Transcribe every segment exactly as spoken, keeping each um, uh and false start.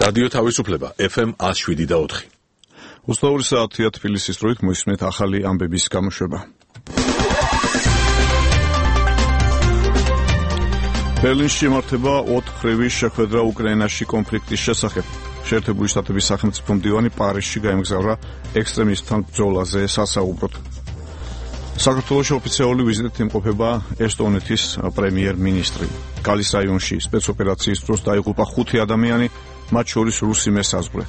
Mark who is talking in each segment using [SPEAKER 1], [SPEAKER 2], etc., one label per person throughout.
[SPEAKER 1] რადიო თავისუფლება ეფ ემ one oh seven და four.
[SPEAKER 2] ოცდაორი საათია თბილისის დროით მოისმენთ ახალი ამბების გამოშვება. ბერლინში იმართება ოთხრივი შეხვედრა უკრაინაში კონფლიქტის შესახებ. შეერთებული შტატების სახელმწიფო მდივანი პარიზში გაემგზავრა ექსტრემისტთან ბრძოლაზე სასაუბროდ. საქართველოში ოფიციალური ვიზიტით იმყოფება ესტონეთის პრემიერ-მინისტრი. გალის რაიონში სპეცოპერაციის დროს დაიღუპა ხუთი ადამიანი, მათ შორის რუსი მესაზღვრე.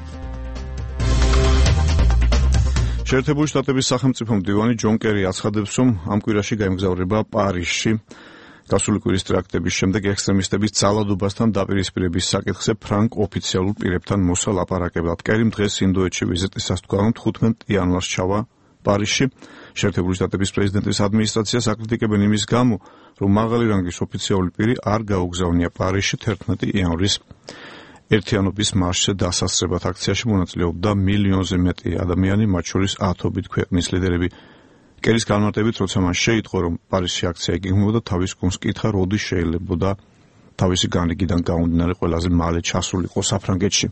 [SPEAKER 2] შეერთებული შტატების სახელმწიფო მდივანი ჯონ კერი აცხადებს, რომ ამ კვირაში გაემგზავრება პარიზში. გასული კვირის ტერაქტების შემდეგ ექსტრემისტების ძალადობასთან დაპირისპირების საკითხზე ფრანგ ოფიციალურ პირებთან მოსალაპარაკებლად. კერიმ დღეს ინდოეთში ვიზიტის სასტიკად თხუთმეტ იანვარს ჩავა პარიზში. შეერთებული შტატების პრეზიდენტის ადმინისტრაციას აკრიტიკებენ იმის გამო, რომ მაღალი რანგის ოფიციალური პირი არ გაუგზავნია პარიზში თერთმეტი იანვრის ერთიანობის მარშზე დასასწრებად. აქციაში მონაწილეობდა მილიონზე მეტი ადამიანი, მათ შორის ათობით ქვეყნის ლიდერები. კერის განმარტებით, როცა მან შეიტყო, რომ პარიზში აქცია იგეგმებოდა, თავის გუნდს კითხა, როდის შეიძლებოდა თავისი განრიგიდან გამომდინარე ყველაზე მალე ჩასულიყო საფრანგეთში.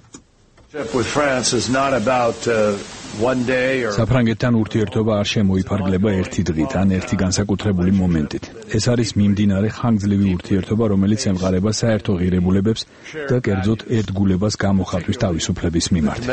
[SPEAKER 3] საფრანგეთთან ურთიერთობა არ შემოიფარგლება ერთი დღით ან ერთი განსაკუთრებული მომენტით. ეს არის მიმდინარე ხანგრძლივი ურთიერთობა, რომელიც ემყარება საერთო ღირებულებებს და კერძოდ ერთგულებას გამოხატვის თავისუფლების მიმართ.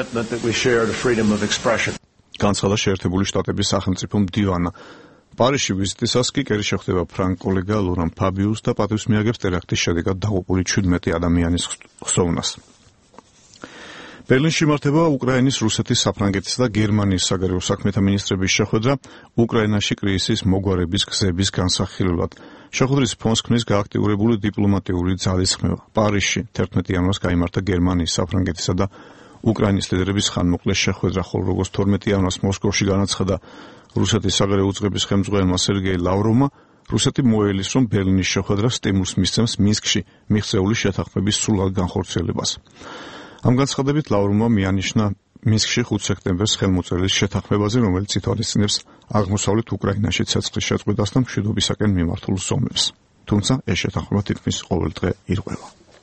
[SPEAKER 2] განცხადა შეერთებული შტატების სახელმწიფო მდივანა. პარიზში ვიზიტისას კი კერი შეხვდება ფრანგ კოლეგა ლორან ფაბიუსს და პატივს მიაგებს ტერაქტის შედეგად დაღუპული შვიდმეტი ადამიანის ხსოვნას. ბერლინში იმართება უკრაინის, რუსეთის, საფრანგეთის და გერმანიის საგარეო საქმეთა მინისტრების შეხვედრა უკრაინაში კრიზისის მოგვარების გზების განსახილველად. შეხვედრის ფონს ქმნის გააქტიურებული დიპლომატიური ძალისხმევა. პარიზში თერთმეტი იანვარს გაიმართა გერმანიის, საფრანგეთისა და უკრაინის ლიდერების ხანმოკლე შეხვედრა, ხოლო როგორც თორმეტი იანვარს მოსკოვში განაცხადა რუსეთის საგარეო უწყების ხელმძღვანელმა სერგეი ლავროვმა, რუსეთი მოელის, რომ ბერლინის შეხვედრა სტიმულს მისცემს მინსკში მიღწეული შეთანხმების სრულად განხორციელებას. ამ განცხადებით ლავროვმა მიანიშნა მინსკში ხუთი სექტემბერს ხელმოწერილი შეთანხმებაზე, რომელიც ითვალისწინებს აღმოსავლეთ უკრაინაში ცეცხლის შეწყვეტას და მშვიდობისაკენ მიმართულ ზომებს. თუმცა ეს შეთანხმება თითქმის ყოველ დღე ირღვევა.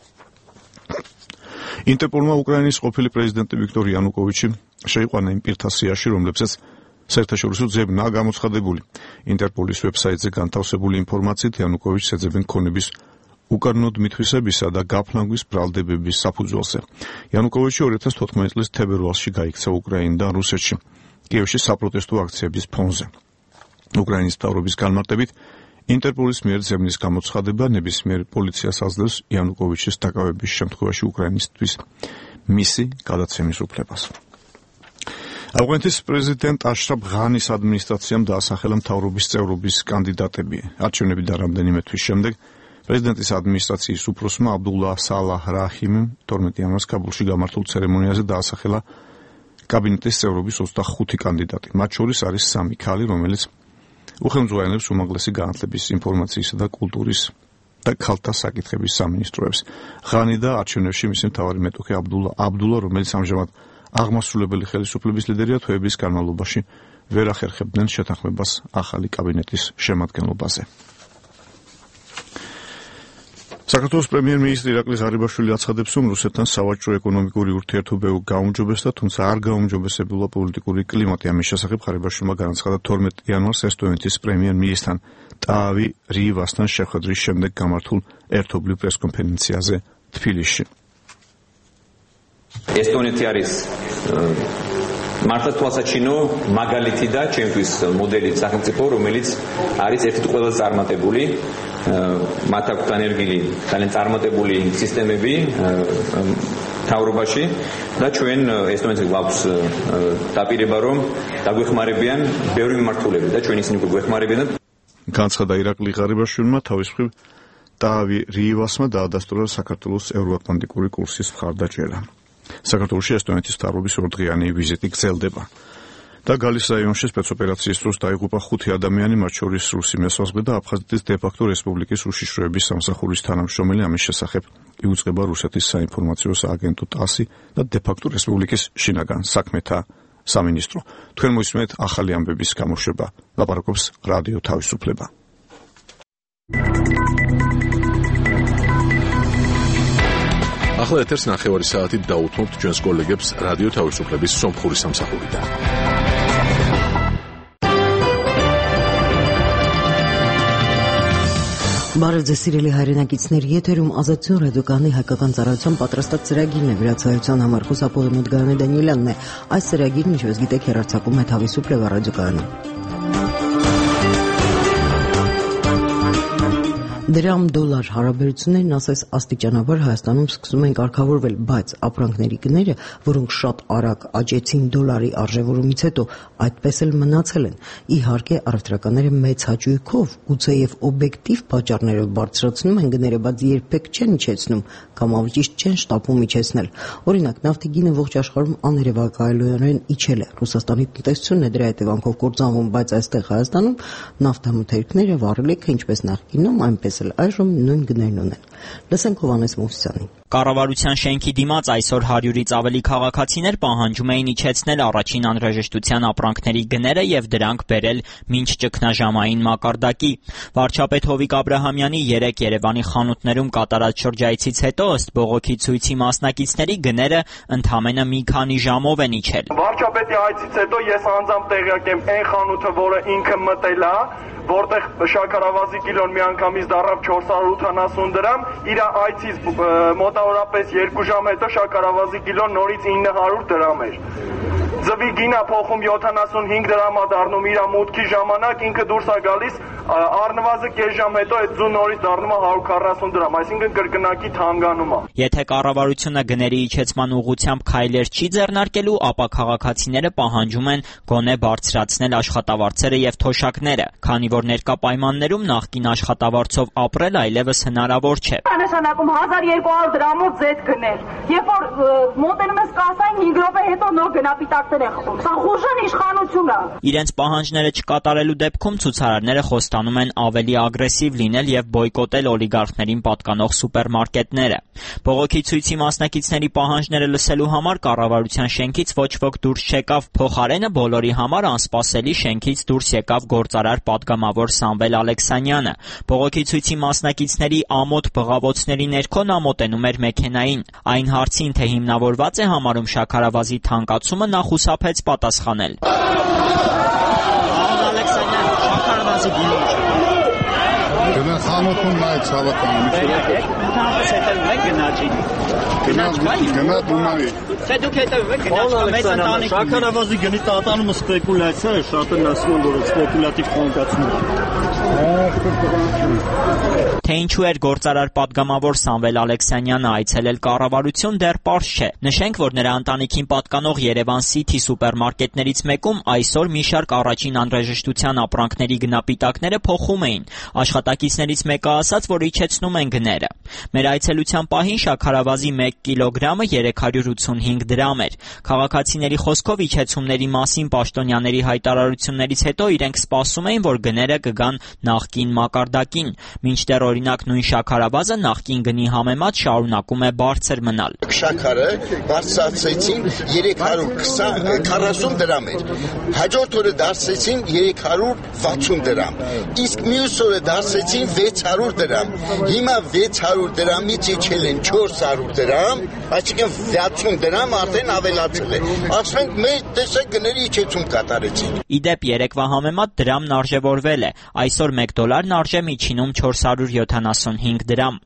[SPEAKER 2] ინტერპოლმა უკრაინის ყოფილი პრეზიდენტი ვიქტორ იანუკოვიჩი შეიყვანა იმ პირთა სიაში, რომლებსაც საერთაშორისო ძებნა გამოცხადებული. ინტერპოლის ვებსაიტზე განთავსებული ინფორმაციით იანუკოვიჩს ეძებენ ქონების უკანონოდ მითვისებისა და გაფლანგვის ბრალდებების საფუძველზე. იანუკოვიჩი ორი ათას თოთხმეტი წლის თებერვალში გაიქცა უკრაინიდან რუსეთში, კიევში საპროტესტო აქციების ფონზე. უკრაინის მთავრობის განმარტებით, ინტერპოლის მიერ ძებნის გამოცხადება ნებისმიერ პოლიციას აძლევს იანუკოვიჩის დაკავების შემთხვევაში უკრაინისთვის მისი გადაცემის უფლებას. ავღანეთის პრეზიდენტ აშრაფ ღანის ადმინისტრაციამ დაასახელა მთავრობის წევრობის კანდიდატები. არჩევნებიდან რამდენიმე თვის შემდეგ პრეზიდენტის ადმინისტრაციის უფროსმა აბდულლა სალაჰ რაჰიმი თორმეტი იანვარს კაბულში გამართულ ცერემონიაზე დაასახელა კაბინეტის წევრობის ოცდახუთი კანდიდატი. მათ შორის არის სამი ქალი, რომელიც უხელმძღვანელებს უმაღლესი განათლების, ინფორმაციისა და კულტურის და ქალთა საკითხების სამინისტროებს. ღანი და არჩევნებში მისი მთავარი მეტოქე აბდულლა აბდულლა, რომელიც ამჟამად აღმასრულებელი ხელისუფლების ლიდერია, თვეების განმავლობაში ვერ ახერხებდნენ შეთანხმებას ახალი კაბინეტის შემადგენლობაზე. საქართველოს პრემიერ-მინისტრი ირაკლი ღარიბაშვილი აცხადებს, რომ რუსეთთან სავაჭრო ეკონომიკური ურთიერთობა გაუმჯობესდა, თუმცა არ გაუმჯობესებულა პოლიტიკური კლიმატი. ამის შესახებ ღარიბაშვილმა განაცხადა თორმეტი იანვარს ესტონეთის პრემიერ-მინისტრთან ტაავი რივასთან შეხვედრის შემდეგ გამართულ ერთობლივ პრესკონფერენციაზე თბილისში.
[SPEAKER 4] ესტონეთი არის მართლაც თვალსაჩინო მაგალითი და ჩემთვის მოდელი სახელმწიფო, რომელიც არის ერთ-ერთი ყველაზე წარმატებული, მათ აქვთ განერგილი ძალიან წარმატებული სისტემები მთავრობაში და ჩვენ ესტონეთს გვაქვს დაპირება, რომ დაგვეხმარებიან ბევრი მიმართულებით და ჩვენ ისინი გვეხმარებიან.
[SPEAKER 2] განცხადა ირაკლი ღარიბაშვილმა, თავის მხრივ ტაავი რივასმა დაადასტურა საქართველოს ევროატლანტიკური კურსის მხარდაჭერა. საქართველოში ესტონეთის მთავრობის ორდღიანი ვიზიტი გრძელდება. და გალის რაიონში სპეცოპერაციის დროს დაიღუპა ხუთი ადამიანი, მათ შორის რუსი მესაზღვრე და აფხაზეთის დე-ფაქტო რესპუბლიკის უშიშროების სამსახურის თანამშრომელი. ამის შესახებ იუწყება რუსეთის საინფორმაციო სააგენტო ტასი და დე-ფაქტო რესპუბლიკის შინაგან საქმეთა სამინისტრო. თქვენ მოისმენთ ახალი ამბების გამოშვება. ლაპარაკობს რადიო თავისუფლება.
[SPEAKER 1] ახლა ეთერს ნახევარი საათით დაუთმობთ ჩვენს კოლეგებს რადიო თავისუფლების სომხური სამსახურიდან.
[SPEAKER 5] Բարև սիրելի հայրենակիցներ, եթերում ազատություն ռադիոկայանի հայկական ծառայության պատրաստած ծրագիրն է, վրացայության համար խուսափողի Մուդգարանի Դանիելյանն է։ Այս ծրագիրն, ինչպես գիտեք, հեռարձակում է Թավիսուփլեվա ռադիոկայանում։ Դրամ դոլար հարաբերություններն ասես աստիճանաբար Հայաստանում սկսում են կարգավորվել, բայց ապրանքների գները, որոնք շատ արագ աճեցին դոլարի արժևորումից հետո, այդպես էլ մնացել են։ Իհարկե, առևտրականները մեծ հաճույքով, գուցեև օբյեկտիվ պատճառներով բարձրացնում են գները, բայց երբեք չեն իջեցնում կամ ավելի ճիշտ չեն շտապում իջեցնել։ Օրինակ, նավթի գինը ողջ աշխարհում աներևակայելորեն իջել է։ Ռուսաստանի տնտեսությունն է դրա հետևանքով կործանվում, բայց այստեղ Հայաստանում նավթամթերքները վառելիքը ինչպես նախկինում, այնպես այժմ նույն գներն ունեն։ Լսենք Հովհաննես Մովսյանին։
[SPEAKER 6] Կառավարության շենքի դիմաց այսօր հարյուրից ավելի քաղաքացիներ պահանջում էին իջեցնել առաջին անհրաժեշտության ապրանքների գները եւ դրանք բերել մինչ ճգնաժամային մակարդակի։ Վարչապետ Հովիկ Աբրահամյանի երեք Երևանի խանութներում կատարած շրջայցից հետո ըստ բողոքի ցույցի մասնակիցների գները ընդամենը մի քանի ժամով են իջել։
[SPEAKER 7] Վարչապետի այցից հետո ես անձամբ տեղյակ եմ այն խանութը, որը ինքը մտել է, որտեղ շաքարավազի կիլոն միանգամից դառավ չորս հարյուր ութանասուն դրամ, իր այցից մոտավորապես երկու ժամ հետո շաքարավազի կիլոն նորից ինը հարյուր դրամ էր։ Ձվի գինը փոխում յոթանասունհինգ դրամ է դառնում իր մուտքի ժամանակ, ինքը դուրս է գալիս առնվազն կես ժամ հետո այդ ձու նորից դառնում է հարյուր քառասուն դրամ, այսինքն կրկնակի թանկանում է։
[SPEAKER 6] Եթե կառավարությունը գների իջեցման ուղղությամբ քայլեր չի ձեռնարկելու, ապա քաղաքացիները պահանջում են գոնե բարձրացնել աշխատավարձերը եւ թոշակները, քանի որ ներկա պայմաններում նախկին աշխատավարձով ապրել այլևս հնարավոր չէ։
[SPEAKER 8] Նշանակում հազար երկու հարյուր դրամով ձետ գնել, երբ որ մոտենում ես կասային հինգ րոպե հետո նոր գնապիտակներ է խփում։ Սա խուժան իշխանություն է։
[SPEAKER 6] Իրենց պահանջները չկատարելու դեպքում ցուցարարները խոստանում են ավելի ագրեսիվ լինել եւ բոյկոտել օլիգարխներին պատկանող սուպերմարկետները։ Բողոքի ցույցի մասնակիցների պահանջները լսելու համար կառավարության շենքից ոչ ոք դուրս չեկավ, փոխարենը բոլորի համար անսպասելի շենքից դուրս եկավ գործարար պատգամավոր Սամվել Ալեքսանյանը։ Բողոքի ցույցի մասնակիցների ամոթ բղավոցների ներքո նա մոտենում էր մեքենային։ Այն հարցին, թե հիմնավորված է համարում շաքարավազի թանկացումը, նա խուսափեց պատասխանել։ Ալեքսանյան, շաքարավազի գինը
[SPEAKER 9] Գնա խանութում նայեց հավատանում։
[SPEAKER 6] Ընդհանրապես հետևում եք գնաճի։ Գնաճ կա։
[SPEAKER 9] Գնա դունարի։
[SPEAKER 6] Թե դուք հետևում եք գնաճ կա մեծ ընտանիք։
[SPEAKER 10] Շաքարավազի գնի տատանումը սպեկուլյացիա է, շատ են ասում, որ սպեկուլյատիվ թանկացում է։
[SPEAKER 6] Թե ինչու էր գործարար պատգամավոր Սամվել Ալեքսանյանը այցելել կառավարություն, դեռ պարզ չէ։ Նշենք, որ նրա ընտանիքին պատկանող Երևան City սուպերմարկետներից մեկում այսօր մի շարք առաջին անհրաժեշտության ապրանքների գնապիտակները փոխում էին։ Աշխատակիցներից մեկը ասաց, որ իջեցնում են գները։ Մեր այցելության պահին շաքարավազի մեկ կիլոգրամը երեք հարյուր ութսունհինգ դրամ էր։ Քաղաքացիների խոսքով իջեցումների մասին պաշտոնյաների հայտարարություններից հետո իրենք սպասում էին, որ գները կգան նախկին մակարդակին, մինչդեռ օրինակ նույն շաքարավազը նախկին գնի համեմատ շարունակում է բարձր մնալ։
[SPEAKER 11] Շաքարը բարձրացեցին երեք հարյուր քառասուն դրամ էր։ Հաջորդ օրը դարձեցին երեք հարյուր վաթսուն դրամ։ Իսկ մյուս օրը դարձեցին վեց հարյուր դրամ։ Հիմա վեց հարյուր դրամից իջել են չորս հարյուր դրամ, այսինքն վաթսուն դրամ արդեն ավելացել է։ Ասենք մեր տեսեք գների իջեցում կատարեցին։
[SPEAKER 6] Իդեպ երեկվա համեմատ դրամն արժևորվել է։ Այսօր մեկ դոլարն արժե միջինում չորս հարյուր յոթանասունհինգ դրամ։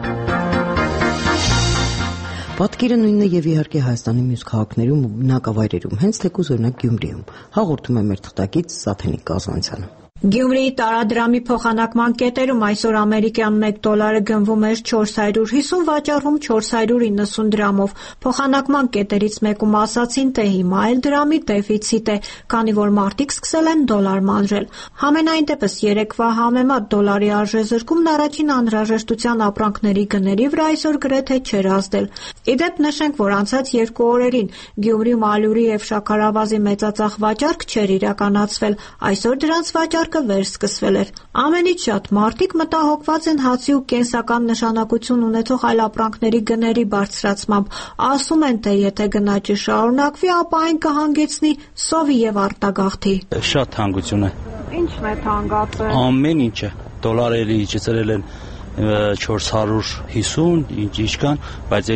[SPEAKER 5] Պատկերը նույնն է եւ իհարկե Հայաստանի մյուս քաղաքներում ու բնակավայրերում, հենց թեկուզ օրինակ Գյումրիում, հաղորդում է մեր թղթակից Սաթենիկ Կազանցյանը։
[SPEAKER 12] Գյումրիի տարադրամի փոխանակման կետերում այսօր ամերիկյան մեկ դոլարը գնվում էր չորս հարյուր հիսուն, վաճառվում չորս հարյուր իննսուն դրամով։ Փոխանակման կետերից մեկում ասացին, թե հիմա էլ դրամի դեֆիցիտ է, քանի որ մարդիկ սկսել են դոլար մանրել։ Համենայն դեպս երեկվա համեմատ դոլարի արժեզրկումն առաջին անհրաժեշտության ապրանքների գների վրա այսօր գրեթե չէր ազդել։ Իդեպ նշենք, որ անցած երկու օրերին Գյումրիում ալյուրի եւ շաքարավազի մեծածախ վաճառք չէր իրականացվել։ Այսօր դրանց վաճառքը վերսկսվել էր։ Ամենից շատ մարդիկ մտահոգված են հացի ու կենսական նշանակություն ունեցող այլ ապրանքների գների բարձրացմամբ։ Ասում են, թե եթե գնաճը շարունակվի, ապա այն կհանգեցնի սովի եւ արտագաղթի։
[SPEAKER 10] Շատ թանկություն է։
[SPEAKER 12] Ինչն է թանկացել։
[SPEAKER 10] Ամեն ինչը։ Դոլարերը իջեցրել են չորս հարյուր հիսուն, ինչքան, բայց էլի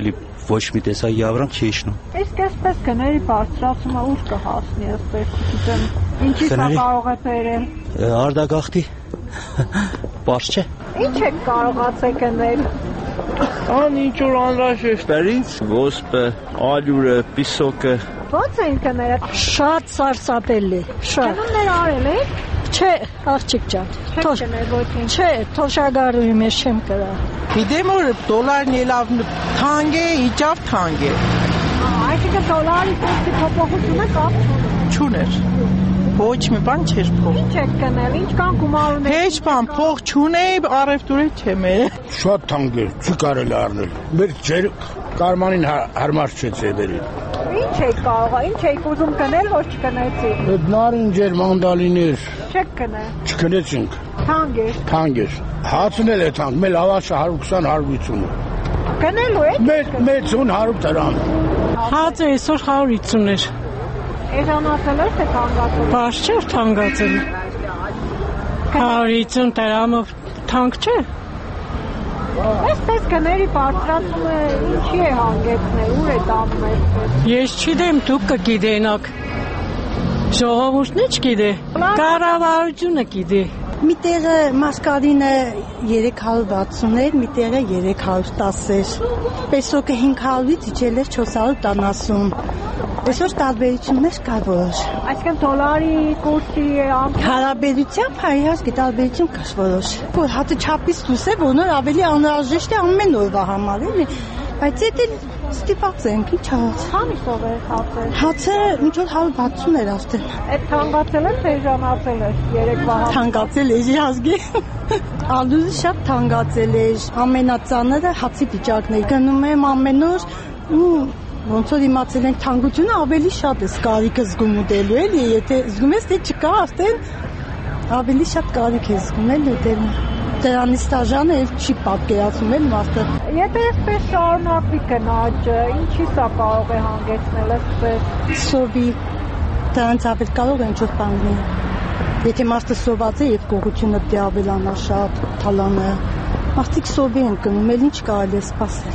[SPEAKER 13] ոչ մի տեսակ յավրանք չի իջնում։
[SPEAKER 12] Իսկ այսպես գների բարձրացումը ուր կհասնի, այսպես գիտեմ։ Ինչի՞ սա կարող է բերել։
[SPEAKER 13] Արդագաղթի։ Պարզ չէ։
[SPEAKER 12] Ինչ եք կարողացել գնել։
[SPEAKER 10] Ան ինչ որ անհրաժեշտ էր ինձ, ոսպը, ալյուրը, պիսոկը։
[SPEAKER 12] Ո՞նց են գները։
[SPEAKER 14] Շատ սարսափելի, շատ։
[SPEAKER 12] Գնումներ արել եք։
[SPEAKER 14] Չէ, աղջիկ ջան։
[SPEAKER 12] Թոշ գնել ոչինչ։
[SPEAKER 14] Չէ, թոշագարույի մեջ չեմ կրա։
[SPEAKER 15] Գիտեմ որ դոլարն ելավ թանկ է, իջավ թանկ է։
[SPEAKER 12] Այսինքն դոլարի կուրսի փոփոխությունը կապ
[SPEAKER 15] չուներ։ Ոչ մի բան չէր փող։
[SPEAKER 12] Ինչ եք գնել, ինչ կան գումար ունեք։
[SPEAKER 15] Հեչ բան, փող չունեի, առևտուրը չեմ է։
[SPEAKER 16] Շատ թանկ է, չի կարելի առնել։ Մեր ջեր կարմանին հարմար չէ ծեդերին։
[SPEAKER 12] Ինչ եք կարող, ինչ եք ուզում գնել, ոչ չգնեցիք։
[SPEAKER 16] Այդ նարինջեր, մանդալիներ։
[SPEAKER 12] Չեք գնել։
[SPEAKER 16] Չգնեցինք։
[SPEAKER 12] Թանկ է։
[SPEAKER 16] Թանկ է։ Հացն էլ է թանկ, մեր լավաշը հարյուր քսան հարյուր ութսուն։
[SPEAKER 12] Գնելու եք։
[SPEAKER 16] Մեր մեծուն հարյուր դրամ։
[SPEAKER 14] Հացը այսօր հարյուր ութսուն էր։
[SPEAKER 12] Էժանացել է թե թանկացել։
[SPEAKER 14] Բաց չէ թանկացել։ հարյուր ութսուն դրամով թանկ չէ։
[SPEAKER 12] Այսպես գների բարձրացումը ինչի է հանգեցնել, ուր է տանում այսպես։
[SPEAKER 14] Ես չգիտեմ, դուք կգիտենաք։ Ժողովուրդն էլ չգիտե։ Կառավարությունը գիտի։
[SPEAKER 17] Մի տեղը մասկարինը երեք հարյուր վաթսուն էր, մի տեղը երեք հարյուր տասը էր։ Պեսոկը հինգ հարյուրից իջել էր չորս հարյուր տասնասուն։ Այսօր տարբերություններ կար որոշ։
[SPEAKER 12] Այսինքն դոլարի կուրսի
[SPEAKER 17] հարաբերությամբ իհարկե տարբերություն կար որոշ։ Որ հատը չափից դուրս է, որ ավելի անհրաժեշտ է ամեն օրվա համար, էլի։ Բայց դա ստիպած ենք, ինչ հաց։
[SPEAKER 12] Քանիսով է հացը։
[SPEAKER 17] Հացը ինչ որ հարյուր վաթսուն էր արդեն։
[SPEAKER 12] Այդ թանկացել է, թե էժանացել է երեկվա հացը։
[SPEAKER 17] Թանկացել է, իհարկե։ Ալուզը շատ թանկացել է, ամենածանրը հացի վիճակն է։ Գնում եմ ամեն օր ու ոնց որ իմացել ենք թանկությունը ավելի շատ է կարիքը զգում ուտելու էլի, եթե զգում ես թե չկա, արդեն ավելի շատ կարիք է զգում էլ ուտելու։ Դրանից տաժանը էլ չի պատկերացում էլ մարդը։
[SPEAKER 12] Եթե այսպես շարունակվի գնաճը, ինչի սա կարող է հանգեցնել այսպես։
[SPEAKER 17] Սովի դրանց ավելի կարող է ինչ-որ բան լինել։ Եթե մարդը սոված է, եւ գողությունը դե ավելանա շատ, թալանը։ Մարդիկ սովի են գնում, էլ ինչ կարելի է սպասել։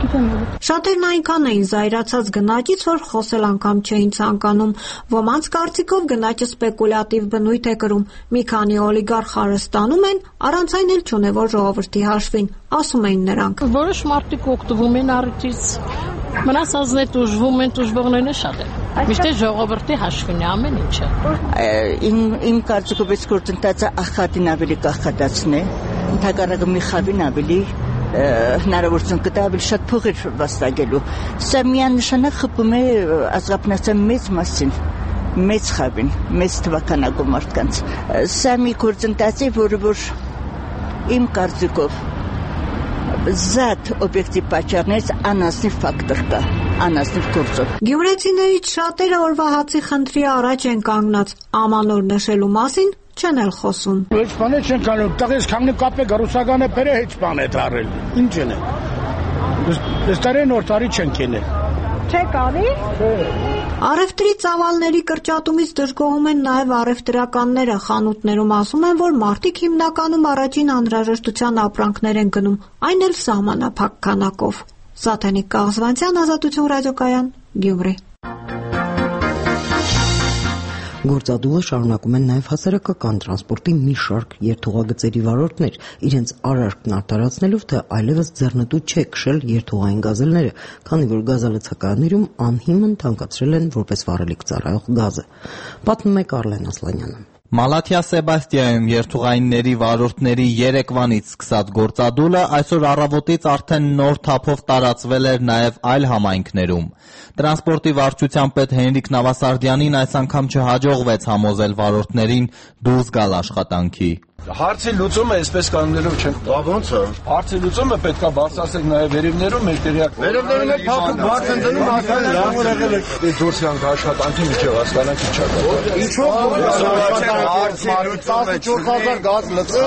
[SPEAKER 12] Շատերն այնքան էին զայրացած գնաճից, որ խոսել անգամ չէին ցանկանում։ Ոմանց կարծիքով գնաճը սպեկուլյատիվ բնույթ է կրում։ Մի քանի օլիգարխ հարստանում են, առանց այն էլ չունե որ ժողովրդի հաշվին, ասում էին նրանք։
[SPEAKER 14] Որոշ մարդիկ օգտվում են առիթից, մնացածներ դժվում են, դժվողները շատ են։ Միշտ ժողովրդի հաշվին է ամեն ինչը։
[SPEAKER 17] Իմ իմ կարծիքով այս գործընթացը ախատին ավելի կախատացն է, ընդհակառակը մի խավին ավելի հնարավորություն կտա ավելի շատ փողեր վաստակելու։ Սա միանշանակ խփում է ազգապնացան մեծ մասին, մեծ խավին, մեծ թվականակով մարդկանց։ Սա մի գործընթաց է, որը որ իմ կարծիքով զատ օբյեկտիվ պատճառներից անասնիվ ֆակտոր կա, անասնիվ գործով։
[SPEAKER 12] Գյումրեցիներից շատերը օրվա հացի խնդրի առաջ են կանգնած, ամանոր նշելու մասին չեն էլ խոսում։
[SPEAKER 16] Ոչ բանը չեն կանում, տղես քանի կապե գարուսականը բերե heç բան է դարել։ Ինչ են։ Այս տարի նոր տարի չեն կենել։
[SPEAKER 12] Չեք անի։ Առևտրի ծավալների կրճատումից դժգոհում են նաև առևտրականները, խանութներում ասում են, որ մարդիկ հիմնականում առաջին անհրաժեշտության ապրանքներ են գնում, այն էլ սահմանափակ քանակով։ Սաթենիկ Կաղզվանցյան, Ազատություն ռադիոկայան, Գյումրի։
[SPEAKER 5] Գործադուլը շարունակում են նաև հասարակական տրանսպորտի մի շարք երթուղագծերի վարորդներ, իրենց արարքն արտարացնելով, թե այլևս ձեռնտու չէ քշել երթուղային գազելները, քանի որ գազալցակայաններում անհիմն թանկացրել են որպես վառելիք ծառայող գազը։ Պատմում է Կարլեն Ասլանյանը։
[SPEAKER 18] Մալաթիա Սեբաստիայում երթուղայինների վարորդների երեկվանից սկսած գործադուլը այսօր առավոտից արդեն նոր թափով տարածվել էր նաև այլ համայնքներում։ Տրանսպորտի վարչության պետ Հենրիկ Նավասարդյանին այս անգամ չհաջողվեց համոզել վարորդներին դուրս գալ աշխատանքի։
[SPEAKER 19] Հարցի լուծումը այսպես կանոններով չեն։ Բա ո՞նց է։ Հարցի լուծումը պետքա բարձրացնել նաև վերևներում մեր տեղյակ։ Վերևներում էլ փոքր բարձ են դնում հասնել լավ եղել է դուրս յանք աշխատանքի միջև հասկանանք ինչա։ Ինչո՞վ հարցի լուծումը չորս հազար գազ լցում։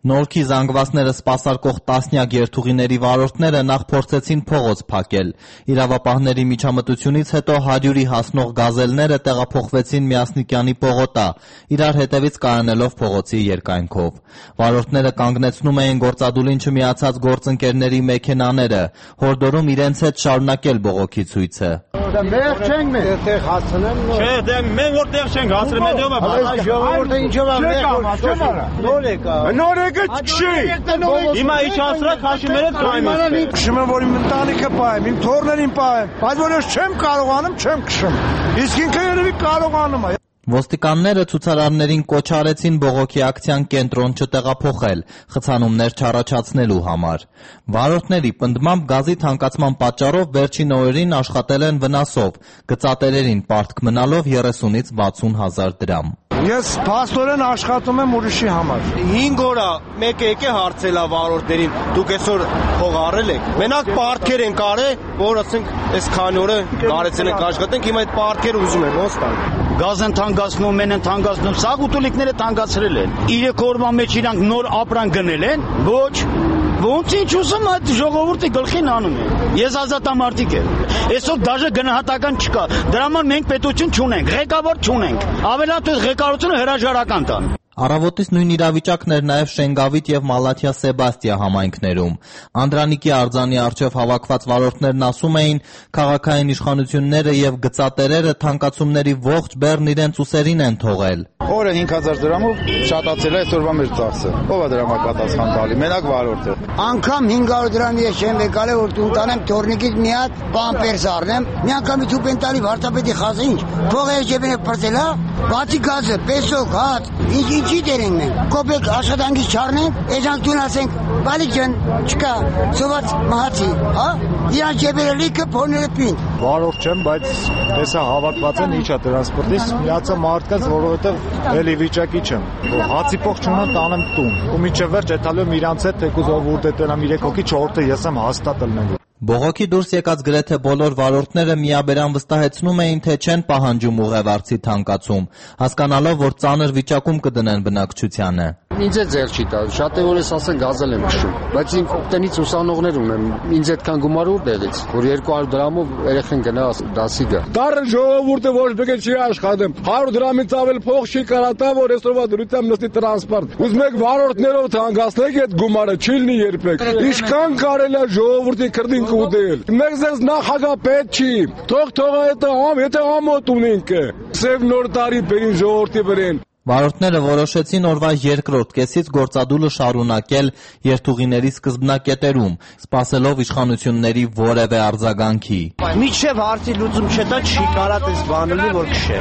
[SPEAKER 18] Նորքի զանգվածները սպասարկող տասնյակ երթուղիների վարորդները նախ փորձեցին փողոց փակել։ Իրավապահների միջամտությունից հետո հարյուրի հասնող գազելները տեղափոխվեցին Միասնիկյանի պողոտա, իրար հետևից կայանելով փողոցի երկայնքով։ Վարորդները կանգնեցնում էին գործադուլին չմիացած գործընկերների մեքենաները, հորդորում իրենց հետ շարունակել բողոքի ցույցը։
[SPEAKER 16] Մենք չենք մենք այդտեղ հասցնեմ։ Չէ, դե մենք որտեղ չենք հասցրել, մենք ո՞վ է։ Ժողովուրդը ինչով է մենք նոր եկա։ Նոր եկա քշի։ Հիմա իջացրակ հաշիմերը կայմ է։ Քշում եմ, որ իմ ընտանիքը պահեմ, իմ թորներին պահեմ, բայց որ ես չեմ կարողանում, չեմ քշում։ Իսկ ինքը երևի կարողանում է։
[SPEAKER 18] Ոստիկանները ցուցարարներին կոչ արեցին բողոքի ակցիան կենտրոն չտեղափոխել, խցանումներ չառաջացնելու համար։ Վարորդների պնդմամբ գազի թանկացման պատճառով վերջին օրերին աշխատել են վնասով, գծատերերին պարտք մնալով երեսունից վաթսուն հազար դրամ։
[SPEAKER 16] Ես փաստորեն աշխատում եմ ուրիշի համար։
[SPEAKER 20] հինգ օր է, մեկը եկե հարցել է վարորդներին, դուք այսօր փող առել եք։ Մենակ պարտքեր են կարել, որ ասենք այս քանի օրը կարեցել ենք աշխատենք, հիմա այդ պարտքերը ուզում են ոնց տան։
[SPEAKER 16] Գազ են թանկացնում, մեն են թանկացնում, սաղ ուտելիքները թանկացրել են։ Երեք օրվա մեջ իրանք նոր ապրանք գնել են։ Ոչ, ոնց ինչ ուզում այդ ժողովուրդի գլխին անում է։ Ես ազատամարտիկ եմ։ Այսօր դաժե գնահատական չկա։ Դրա համար մենք պետություն չունենք, ղեկավար չունենք։ Ավելան այդ ղեկավարությունը հրաժարական տան։
[SPEAKER 18] Առավոտից նույն իրավիճակն էր նաև Շենգավիթ եւ Մալաթիա Սեբաստիա համայնքներում։ Անդրանիկի արձանի առջև հավաքված վարորդներն ասում էին, քաղաքային իշխանությունները եւ գծատերերը թանկացումների ողջ բեռն իրենց ուսերին են թողել։
[SPEAKER 21] Օրը հինգ հազար դրամով շատացել է այսօրվա մեր ծախսը։ Ո՞վ է դրա համար պատասխան տալի։ Մենակ վարորդը։
[SPEAKER 22] Անկամ հինգ հարյուր դրամ ես չեմ եկալ, որ տուն տանեմ թորնիկից մի հատ պամպերս առնեմ։ Մի անգամից ու պենտալի վարչապետի խազը ինչ։ Փողը ջեբին է պրծել, հա։ Բացի գազը, պեսոկ, հատ, ինչ ինչի դերենք մենք։ Կոպեկ աշխատանքից չառնենք, էժան տուն ասենք, բալի ջան, չկա, սոված մահացի, հա։ Իրան ջեբերը լիքը, փորները պինդ։
[SPEAKER 21] Վարորդ չեմ, բայց հեսա հավատված են իջա տրանսպորտից, միացա մարդկանց, որովհետև էլի վիճակի չեմ։ Հացի փող չունեմ, տանեմ տուն։ Ու միջև վերջ էթալում իրանց հետ թեկուզ ով ուր դետենամ երեք հոգի չորրորդը ես եմ հաստատել մենք։
[SPEAKER 18] Բողոքի դուրս եկած գրեթե բոլոր վարորդները միաբերան վստահեցնում էին, թե չեն պահանջում ուղևորցի թանկացում, հասկանալով, որ ծանր վիճակում կդնեն բնակչությանը։
[SPEAKER 23] Ինձ էլ ձեր չի տա, շատ է որ ես ասեն գազել եմ քշում, բայց ինձ տնից ուսանողներ ունեմ, ինձ այդքան գումար ուր դեղից, որ երկու հարյուր դրամով երեխեն գնա դասի գա։
[SPEAKER 16] Դառը ժողովուրդը ոչ մեկ չի աշխատում, հարյուր դրամից ավել փող չի կարա, որ այսօրվա դրությամբ նստի տրանսպորտ։ Ուզում եք վարորդներով թանկացնեք այդ գումարը, չի լինի երբեք։ Ինչքան կարելի է ժողովրդի քրդին կուտել։ Մեկ ձեզ նախագահ պետք չի։ Թող թող այդ ամ, եթե ամոթ ունենք։ Սև նոր տարի բերին ժողովրդի վրան։
[SPEAKER 18] Վարորդները որոշեցին օրվա երկրորդ կեսից գործադուլը շարունակել երթուղիների սկզբնակետերում, սպասելով իշխանությունների որևէ արձագանքի։
[SPEAKER 20] Միջև հարցի լուծում չտա, չի կարա տես բանալի, որ քշե։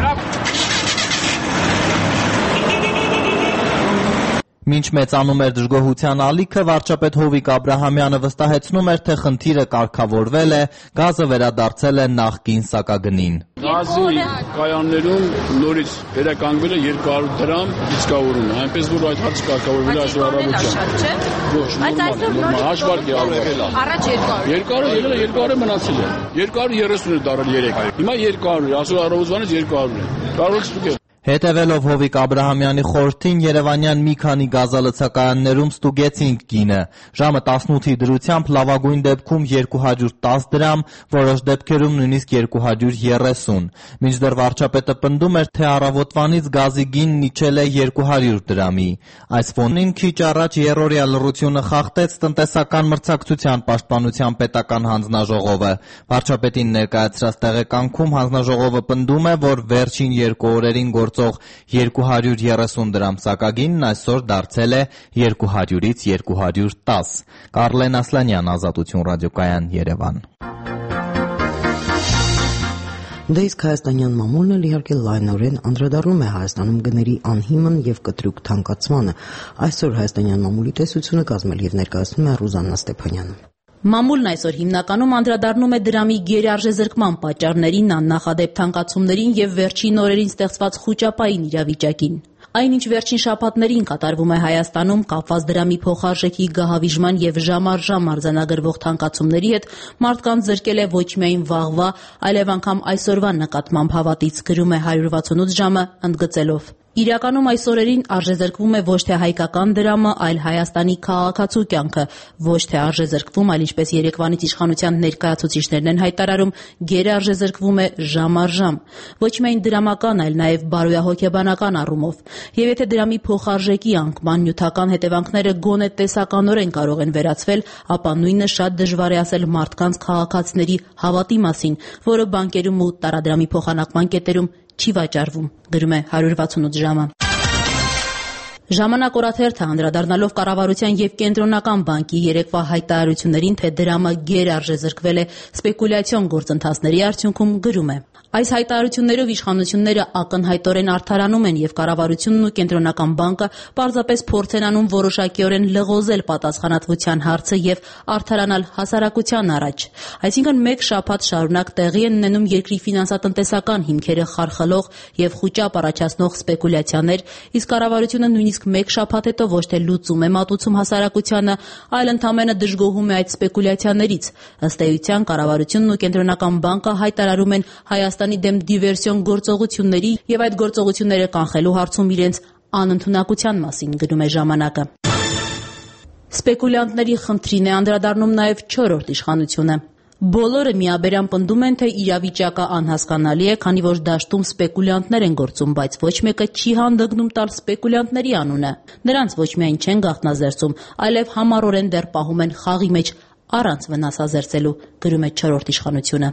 [SPEAKER 18] Մինչ մեծանում էր դժգոհության ալիքը, վարչապետ Հովիկ Աբրահամյանը վստահեցնում էր, թե խնդիրը կարգավորվել է, գազը վերադարձել է նախկին սակագնին։
[SPEAKER 24] Գազի կայաններում նորից վերականգնվել է երկու հարյուր դրամ դիսկաուրումը, այնպես որ այդ հարցը կարգավորվել է այսօր առավոտյան։ Ոչ, նորմալ, հաշվարկ է արվել։ Առաջ երկու հարյուր։ երկու հարյուր ելել է, երկու հարյուր մնացել է։ երկու հարյուր երեսուն է դարել երեք։ Հիմա երկու հարյուր, այսօր առավոտվանից երկու հարյուր է։ Կարող եք ստուգել։
[SPEAKER 18] Հետևելով Հովիկ Աբրահամյանի խորհրդին, Երևանյան մի քանի գազալցակայաններում ստուգեցինք գինը։ Ժամը տասնութի դրությամբ լավագույն դեպքում երկու հարյուր տասը դրամ, որոշ դեպքերում նույնիսկ երկու հարյուր երեսուն։ Մինչդեռ վարչապետը պնդում էր, թե առավոտվանից գազի գինն իջել է երկու հարյուր դրամի։ Այս ֆոնին քիչ առաջ երրորդյա լռությունը խախտեց տնտեսական մրցակցության պաշտպանության պետական հանձնաժողովը։ Վարչապետին ներկայացրած տեղեկանքում հանձնաժողովը պնդում է, որ վերջին երկու օրերին գործող երկու հարյուր երեսուն դրամ սակագինն այսօր դարձել է երկու հարյուրից երկու հարյուր տասը։ Կարլեն Ասլանյան, Ազատություն ռադիոկայան, Երևան։
[SPEAKER 5] Դա իսկ հայաստանյան մամուլն էլ իհարկե լայնորեն անդրադառնում է Հայաստանում գների անհիմն եւ կտրուկ թանկացմանը։ Այսօր հայաստանյան մամուլի տեսությունը կազմել եւ ներկայացնում է Ռուզաննա Ստեփանյանը։
[SPEAKER 25] Մամուլն այսօր հիմնականում անդրադառնում է դրամի գերարժեզրկման պատճառներին, աննախադեպ թանկացումներին եւ վերջին օրերին ստեղծված խուճապային իրավիճակին։ Այնինչ վերջին շաբաթներին կատարվում է Հայաստանում կապված դրամի փոխարժեքի գահավիժման եւ ժամ առ ժամ արձանագրվող թանկացումների հետ, մարդկանց զրկել է ոչ միայն վաղվա, այլև անգամ այսօրվա նկատմամբ հավատից, գրում է հարյուր վաթսունութ ժամը ընդգծելով. Իրականում այս օրերին արժեզրկվում է ոչ թե հայկական դրամը, այլ Հայաստանի քաղաքացու կյանքը, ոչ թե արժեզրկվում, այլ ինչպես Երևանից իշխանության ներկայացուցիչներն են հայտարարում, գերարժեզրկվում է ժամ առ ժամ, ոչ միայն դրամական, այլ նաև բարոյահոգեբանական առումով։ Եվ եթե դրամի փոխարժեքի անկման նյութական հետևանքները գոնե տեսականորեն կարող են վերացվել, ապա նույնը շատ դժվար է ասել մարդկանց քաղաքացիների հավատի մասին, որը բանկերում ու տարադրամի փոխանակման կետերում չի վաճառվում, գրում է հարյուր վաթսունութ ժամը։ Ժամանակ օրաթերթը անդրադառնալով կառավարության եւ կենտրոնական բանկի երեկվա հայտարարություններին, թե դրամը գերարժեզրկվել է սպեկուլյացիոն գործընթացների արդյունքում, գրում է. Այս հայտարարություններով իշխանությունները ակնհայտորեն արդարանում են եւ կառավարությունն ու կենտրոնական բանկը պարզապես փորձ են անում որոշակիորեն լղոզել պատասխանատվության հարցը եւ արդարանալ հասարակության առաջ։ Այսինքն մեկ շաբաթ շարունակ տեղի են ունենում երկրի ֆինանսատնտեսական հիմքերը խարխլող եւ խուճապ առաջացնող սպեկուլյացիաներ, իսկ կառավարությունը նույնիսկ մեկ շաբաթ հետո ոչ թե լուծում է մատուցում հասարակությանը, այլ ընդամենը դժգոհում է այդ սպեկուլյացիաներից։ Ըստ էության կառավարությունն ու կենտրոնական բանկը հայտարարում են Հայաստանի դեմ դիվերսիոն գործողությունների եւ այդ գործողությունները կանխելու հարցում իրենց անընդունակության մասին, գրում է ժամանակը։ Սպեկուլյանտների խնդրին է անդրադառնում նաև չորրորդ իշխանությունը։ Բոլորը միաբերան պնդում են, թե իրավիճակը անհասկանալի է, քանի որ դաշտում սպեկուլյանտներ են գործում, բայց ոչ մեկը չի հանդգնում տալ սպեկուլյանտների անունը։ Նրանց ոչ միայն չեն գաղտնազերծում, այլև համառորեն դեռ պահում են խաղի մեջ առանց վնասազերծելու, գրում է չորրորդ իշխանությունը։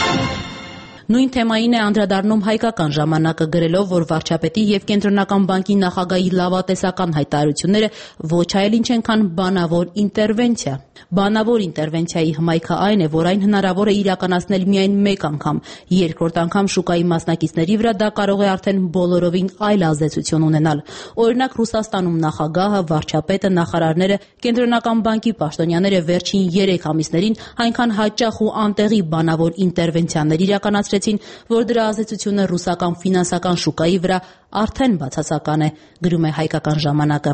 [SPEAKER 25] Նույն թեմային է անդրադառնում հայկական ժամանակը, գրելով, որ վարչապետի եւ կենտրոնական բանկի նախագահի լավատեսական հայտարարությունները ոչ այլ ինչ են, քան բանավոր ինտերվենցիա։ Բանավոր ինտերվենցիայի հմայքը այն է, որ այն հնարավոր է իրականացնել միայն մեկ անգամ, երկրորդ անգամ շուկայի մասնակիցների վրա դա կարող է արդեն բոլորովին այլ ազդեցություն ունենալ։ Օրինակ Ռուսաստանում նախագահը, վարչապետը, նախարարները, կենտրոնական բանկի պաշտոնյաները վերջին երեք ամիսներին այնքան հաճախ ու անտեղի բանավոր ինտերվենցիաներ իրականացրեցին, որ դրա ազդեցությունը ռուսական ֆինանսական շուկայի վրա արդեն բացասական է, գրում է հայկական ժամանակը։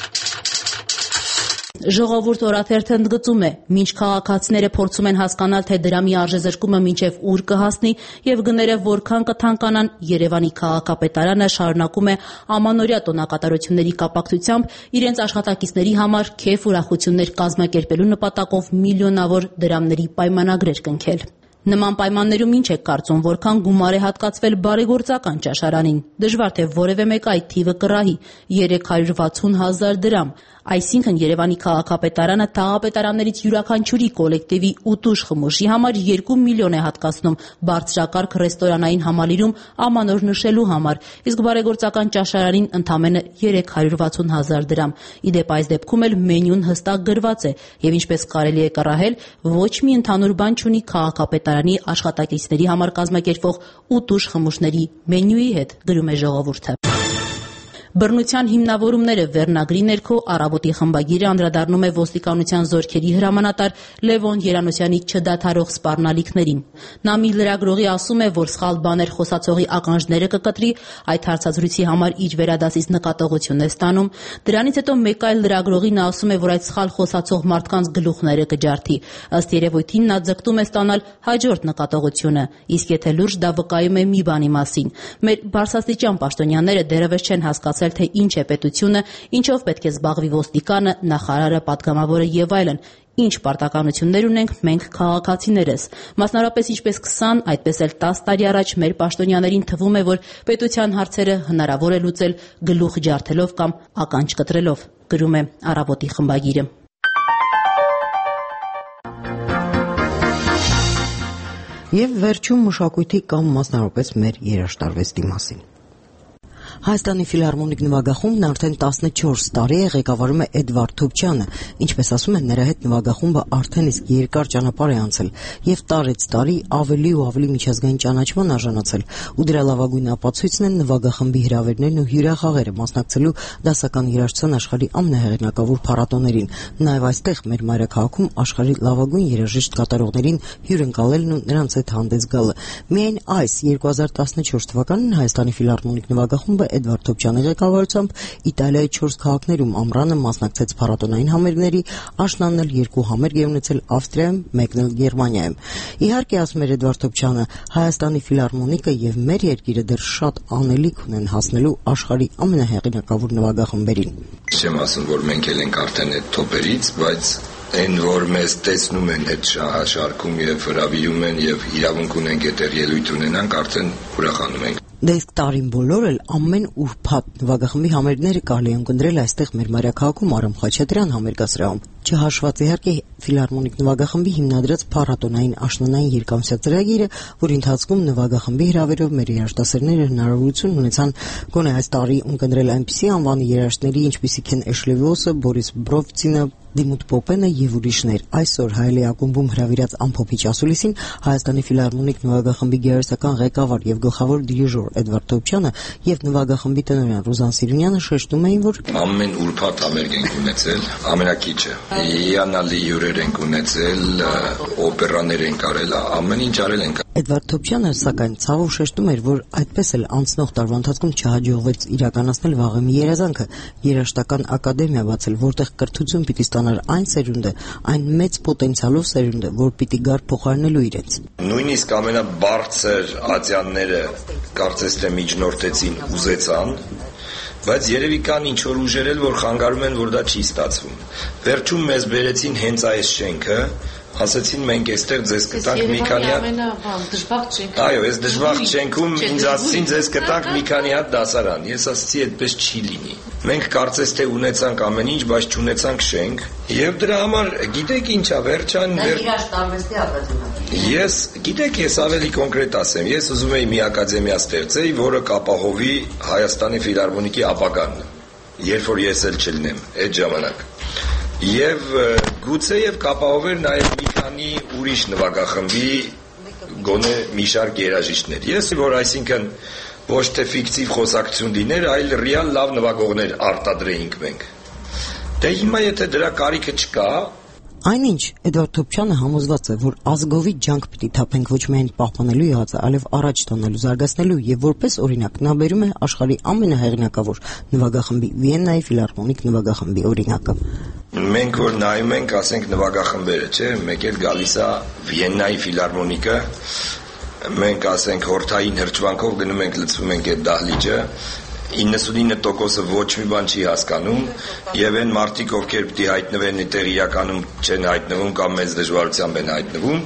[SPEAKER 25] Ժողովուրդ օրաթերթը ընդգծում է, մինչ քաղաքացիները փորձում են հասկանալ, թե դրամի արժեզրկումը մինչև ուր կհասնի եւ գները որքան կթանկանան, Երևանի քաղաքապետարանը շարունակում է ամանորյա տոնակատարությունների կապակցությամբ իրենց աշխատակիցների համար քեֆ ուրախություններ կազմակերպելու նպատակով միլիոնավոր դրամների պայմանագրեր կնքել։ Նման պայմաններում ինչ եք կարծում, որքան գումար է հատկացվել բարեգործական ճաշարանին։ Դժվար թե որևէ մեկ այդ թիվը կռահի՝ երեք հարյուր վաթսուն հազար դրամ։ Այսինքն Երևանի քաղաքապետարանը թաղապետարաններից յուրաքանչյուրի կոլեկտիվի ուտուշ խմուշի համար երկու միլիոն է հատկացնում բարձրակարգ ռեստորանային համալիրում ամանոր նշելու համար, իսկ բարեգործական ճաշարանին ընդամենը երեք հարյուր վաթսուն հազար դրամ։ Իդեպ այս դեպքում էլ մենյուն հստակ գրված է եւ ինչպես կարելի է կռահել, ոչ մի ընդհանուր բան չունի քաղաքապետարանի աշխատակիցների համար կազմակերպվող ուտուշ խմուշների մենյուի հետ, գրում է ժողովուրդը։ Բռնության հիմնավորումները վերնագրի ներքո Առավոտի խմբագիրը անդրադառնում է ոստիկանության զորքերի հրամանատար Լևոն Երանոսյանի չդադարող սպառնալիքներին։ Նա մի լրագրողի ասում է, որ սխալ բաներ խոսացողի ականջները կկտրի, այդ հարցազրույցի համար իր վերադասից նկատողություն է ստանում։ Դրանից հետո մեկ այլ լրագրողի նա ասում է, որ այդ սխալ խոսացող մարդկանց գլուխները կջարդի։ Ըստ երևույթին նա ձգտում է ստանալ հաջորդ նկատողությունը, իսկ եթե լուրջ, դա վկայում է մի բանի մասին։ Մեր բարձրաստիճան պաշտոնյաները դեռևս չեն հասկացել, թե ինչ է պետությունը, ինչով պետք է զբաղվի ոստիկանը, նախարարը, պատգամավորը եւ այլն, ինչ պարտականություններ ունենք մենք քաղաքացիներս։ Մասնավորապես ինչպես քսան, այդպես էլ տասը տարի առաջ մեր պաշտոնյաներին թվում է, որ պետության հարցերը հնարավոր է լուծել գլուխ ջարդելով կամ ականջ կտրելով, գրում է Առավոտի խմբագիրը։
[SPEAKER 5] Եվ վերջում մշակույթի կամ մասնավորապես մեր երաժշտարվեստի մասին։ Հայաստանի ֆիլհարմոնիկ նվագախումբն արդեն տասնչորս տարի է ղեկավարում է Էդվարդ Թուբչյանը, ինչպես ասում են, նրա հետ նվագախումբը արդեն իսկ երկար ճանապարհ է անցել եւ տարեց տարի ավելի ու ավելի միջազգային ճանաչման արժանացել, ու դրա լավագույն ապացույցն են նվագախմբի հրավերներն ու հյուրախաղերը մասնակցելու դասական երաժշտության աշխարհի ամենահեղինակավոր փառատոներին, նաեւ այստեղ մեր մայրաքաղաքում աշխարհի լավագույն երաժիշտ կատարողներին հյուրընկալելն ու նրանց հետ հանդես գալը։ Միայն այս երկու հազար տասնչորս թվականին Հայաստանի ֆիլհարմոնիկ նվագախումբը Էդվարդ Թոփչյանի ղեկավարությամբ Իտալիայի չորս քաղաքներում ամռանը մասնակցեց փառատոնային համերգների, աշնանն էլ երկու համերգ է ունեցել Ավստրիայում, մեկն էլ Գերմանիայում։ Իհարկե, ասում էր Էդվարդ Թոփչյանը, Հայաստանի ֆիլհարմոնիկը եւ մեր երկիրը դեռ շատ անելիք ունեն հասնելու աշխարհի ամենահեղինակավոր նվագախմբերին։
[SPEAKER 1] Չեմ ասում, որ մենք էլ ենք արդեն այդ թոփերից, բայց այն, որ մեզ տեսնում են այդ շահաշարքում եւ հրավիրում են եւ իրավունք ունենք այդտեղ ելույթ ունենանք, արդեն ուրախանում ենք։
[SPEAKER 5] Դե իսկ տարին բոլոր էլ ամեն ուրբաթ նվագախմբի համերգները կարելի է ընկնել այստեղ մեր մայրաքաղաքում Արամ Խաչատրյան համերգասրահում։ Չհաշված իհարկե ֆիլհարմոնիկ նվագախմբի հիմնադրած փառատոնային աշնանային երկամսյա ծրագիրը, որի ընթացքում նվագախմբի հրավերով մեր երաժշտասերները հնարավորություն ունեցան գոնե այս տարի ընկնել այնպիսի անվանի երաժիշտների, ինչպիսիք են Էշլի Վոսը, Բորիս Բրովցինը, Դիմուտ Պոպենը եւ ուրիշներ։ Այսօր Հայելի ակումբում հրավիրած ամփոփիչ ասուլիսին Հայաստանի ֆիլհարմոնիկ նվագախմբի գերարսական ղեկավար եւ գլխավոր դիրիժոր Էդվարդ Թոփչյանը եւ նվագախմբի տնօրեն Ռուզան Սիրունյանը շեշտում էին, որ
[SPEAKER 1] ամեն ուրբաթ համերգ ենք ունեցել, ամենակիչը հիանալի հյուրեր ենք ունեցել, օպերաներ ենք արել, ամեն ինչ արել ենք։
[SPEAKER 5] Էդվարդ Թոփչյանը սակայն ցավով շեշտում էր, որ այդպես էլ անցնող տարվա ընթացքում չհաջողվեց իրականացնել վաղը մի երազանքը՝ երաժշտական ակադեմիա բացել, որտեղ կրթություն պիտի ստանար այն սերունդը, այն մեծ պոտենցիալով սերունդը, որ պիտի գար փոխարինելու իրենց։
[SPEAKER 1] Նույնիսկ ամենաբարձր ատյանները կարծես թե միջնորդեցին, ուզեցան, բայց երևի կան ինչ որ ուժեր էլ, որ խանգարում են, որ դա չի ստացվում։ Վերջում մեզ բերեցին հենց այս շենքը, ասացին մենք այստեղ ձեզ կտանք մի քանի հատ։ Այո, այս դժվար շենքում ինձ ասացին ձեզ կտանք մի քանի հատ դասարան։ Ես ասացի այդպես չի լինի։ Մենք կարծես թե ունեցանք ամեն ինչ, բայց չունեցանք շենք, եւ դրա համար գիտեք ինչա վերջան Ես գիտեք ես ավելի կոնկրետ ասեմ, ես ուզում եի մի ակադեմիա ստեղծեի, որը կապահովի Հայաստանի ֆիլհարմոնիկի ապագան, երբ որ ես էլ չլինեմ այդ ժամանակ։ Եվ գուցե եւ կապահովեր նաեւ մի քանի ուրիշ նվագախմբի գոնե մի շարք երաժիշտներ։ Ես որ այսինքն ոչ թե ֆիկտիվ խոսակցություն լիներ, այլ ռեալ լավ նվագողներ արտադրեինք մենք։ Դե հիմա եթե դրա կարիքը չկա,
[SPEAKER 5] այնինչ Էդվարդ Թոփչյանը համոզված է, որ ազգովի ջանք պիտի թափենք ոչ միայն պահպանելու եղածը, այլև առաջ տանելու, զարգացնելու եւ որպես օրինակ նա բերում է աշխարհի ամենահեղինակավոր նվագախմբի Վիեննայի ֆիլհարմոնիկ նվագախմբի օրինակը։
[SPEAKER 1] Մենք որ նայում ենք, ասենք նվագախմբերը, չէ՞, մեկ էլ գալիս է Վիեննայի ֆիլհարմոնիկը, մենք ասենք հորթային հրճվանքով գնում ենք, լցվում ենք այդ դահլիճը, իննսունինը տոկոսը ոչ մի բան չի հասկանում եւ այն մարդիկ, ովքեր պիտի հայտնվեն այդտեղ իրականում չեն հայտնվում կամ մեծ դժվարությամբ են հայտնվում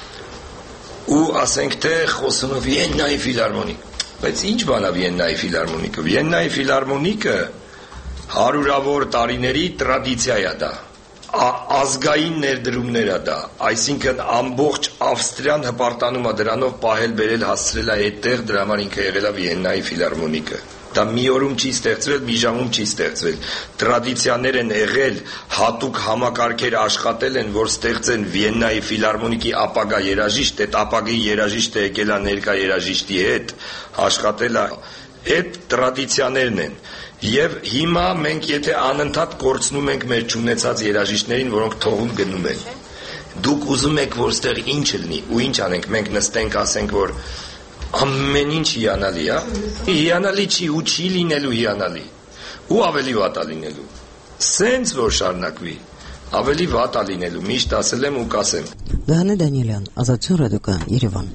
[SPEAKER 1] ու ասենք թե խոսում է Վիեննայի ֆիլհարմոնիկ, բայց ինչ բան է Վիեննայի ֆիլհարմոնիկը։ Վիեննայի ֆիլհարմոնիկը հարյուրավոր տարիների տրադիցիա է դա, ազգային ներդրումներ է դա, այսինքն ամբողջ Ավստրիան հպարտանում է դրանով պահել բերել հասցրել է այդտեղ, դրա համար ինքը եղել է Վիեննայի ֆիլհարմոնիկը։ Դա մի օրում չի ստեղծվել, մի ժամում չի ստեղծվել։ Տրադիցիաներ են եղել, հատուկ համակարգեր աշխատել են, որ ստեղծեն Վիեննայի ֆիլհարմոնիկի ապագա երաժիշտ, այդ ապագայի երաժիշտը եկել է ներկա երաժիշտի հետ, աշխատել է։ Այդ տրադիցիաներն են։ Եվ հիմա մենք եթե անընդհատ կորցնում ենք մեր չունեցած երաժիշտներին, որոնք թողում գնում են։ Դուք ուզում եք, որ ստեղ ինչ լինի, ու ինչ անենք, մենք նստենք, ասենք, որ ամեն ինչ հիանալի է, հիանալի չի ու չի լինելու հիանալի, ու ավելի վատ է լինելու։ Սենց որ շարունակվի, ավելի վատ է լինելու, միշտ ասել եմ ու կասեմ։
[SPEAKER 5] Գահանե Դանիելյան, Ազատություն ռադիոկայան, Երևան։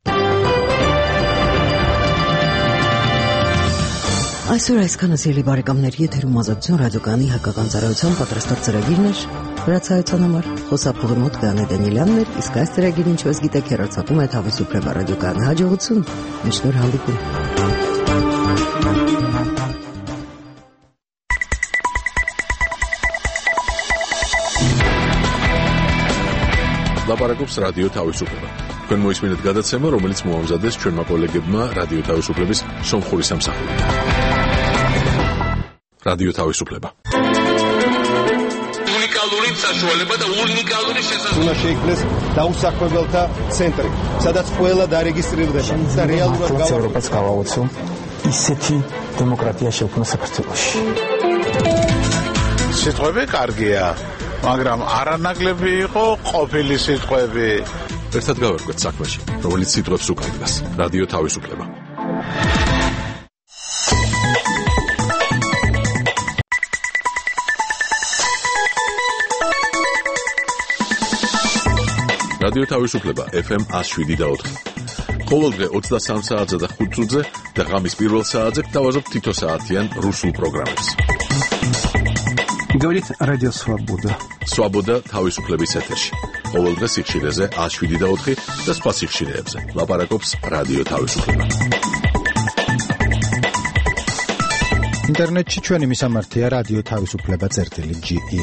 [SPEAKER 5] Այսօր այսքանը սիրելի բարեկամներ, եթերում Ազատություն ռադիոկայանի հայկական ծառայության պատրաստող ծրագիրն էր։ Հրացայության համար խոսափողի մոտ Գահանե Դանիելյանն էր, իսկ այս ծրագիրը ինչպես գիտեք հեռարձակում է Թավի Սուպրեմա ռադիոկայանի հաջողություն։ Միշտ նոր հանդիպում։
[SPEAKER 2] Լապարակոպս ռադիո Թավի Սուպրեմա։ Քան մոյս մինետ գադացեմը, ռոմելից մուամզադես չորմակոլեգեդմա ռադիո Թավի Սուպրեմիս շոմ խորիսամ սախորի։ Ռադիո Թավի Սուպրեմա։
[SPEAKER 3] Ունիկալուրի սաշուալება და უნიკალური შესაძლებლობა
[SPEAKER 20] უნდა შეიქმნეს დაუსაქმებელთა ცენტრი, სადაც ყველა დარეგისტრირდება და რეალურად
[SPEAKER 4] ევროპას გავაოცო ისეთი დემოკრატია შექმნა საქართველოში.
[SPEAKER 9] სიტყვები კარგია, მაგრამ არანაკლები იყო ყოფილი სიტყვები.
[SPEAKER 2] ერთად გავერკვეთ საქმეში, რომელიც სიტყვებს უკარგავს. რადიო თავისუფლება. რადიო თავისუფლება ეფ ემ one oh seven და four. ყოველდღე ოცდასამ საათზე და ხუთ წუთზე და ღამის პირველ საათზე გთავაზობთ თითო საათიან რუსულ პროგრამებს.
[SPEAKER 4] Говорит Радио Свобода.
[SPEAKER 2] Свобода თავისუფლების ეთერში. ყოველდღე სიხშირეზე one oh seven და four და სხვა სიხშირეებზე. ლაპარაკობს რადიო თავისუფლება.
[SPEAKER 6] ინტერნეტში ჩვენი მისამართია რადიო თავისუფლება წერტილი ჯი ი.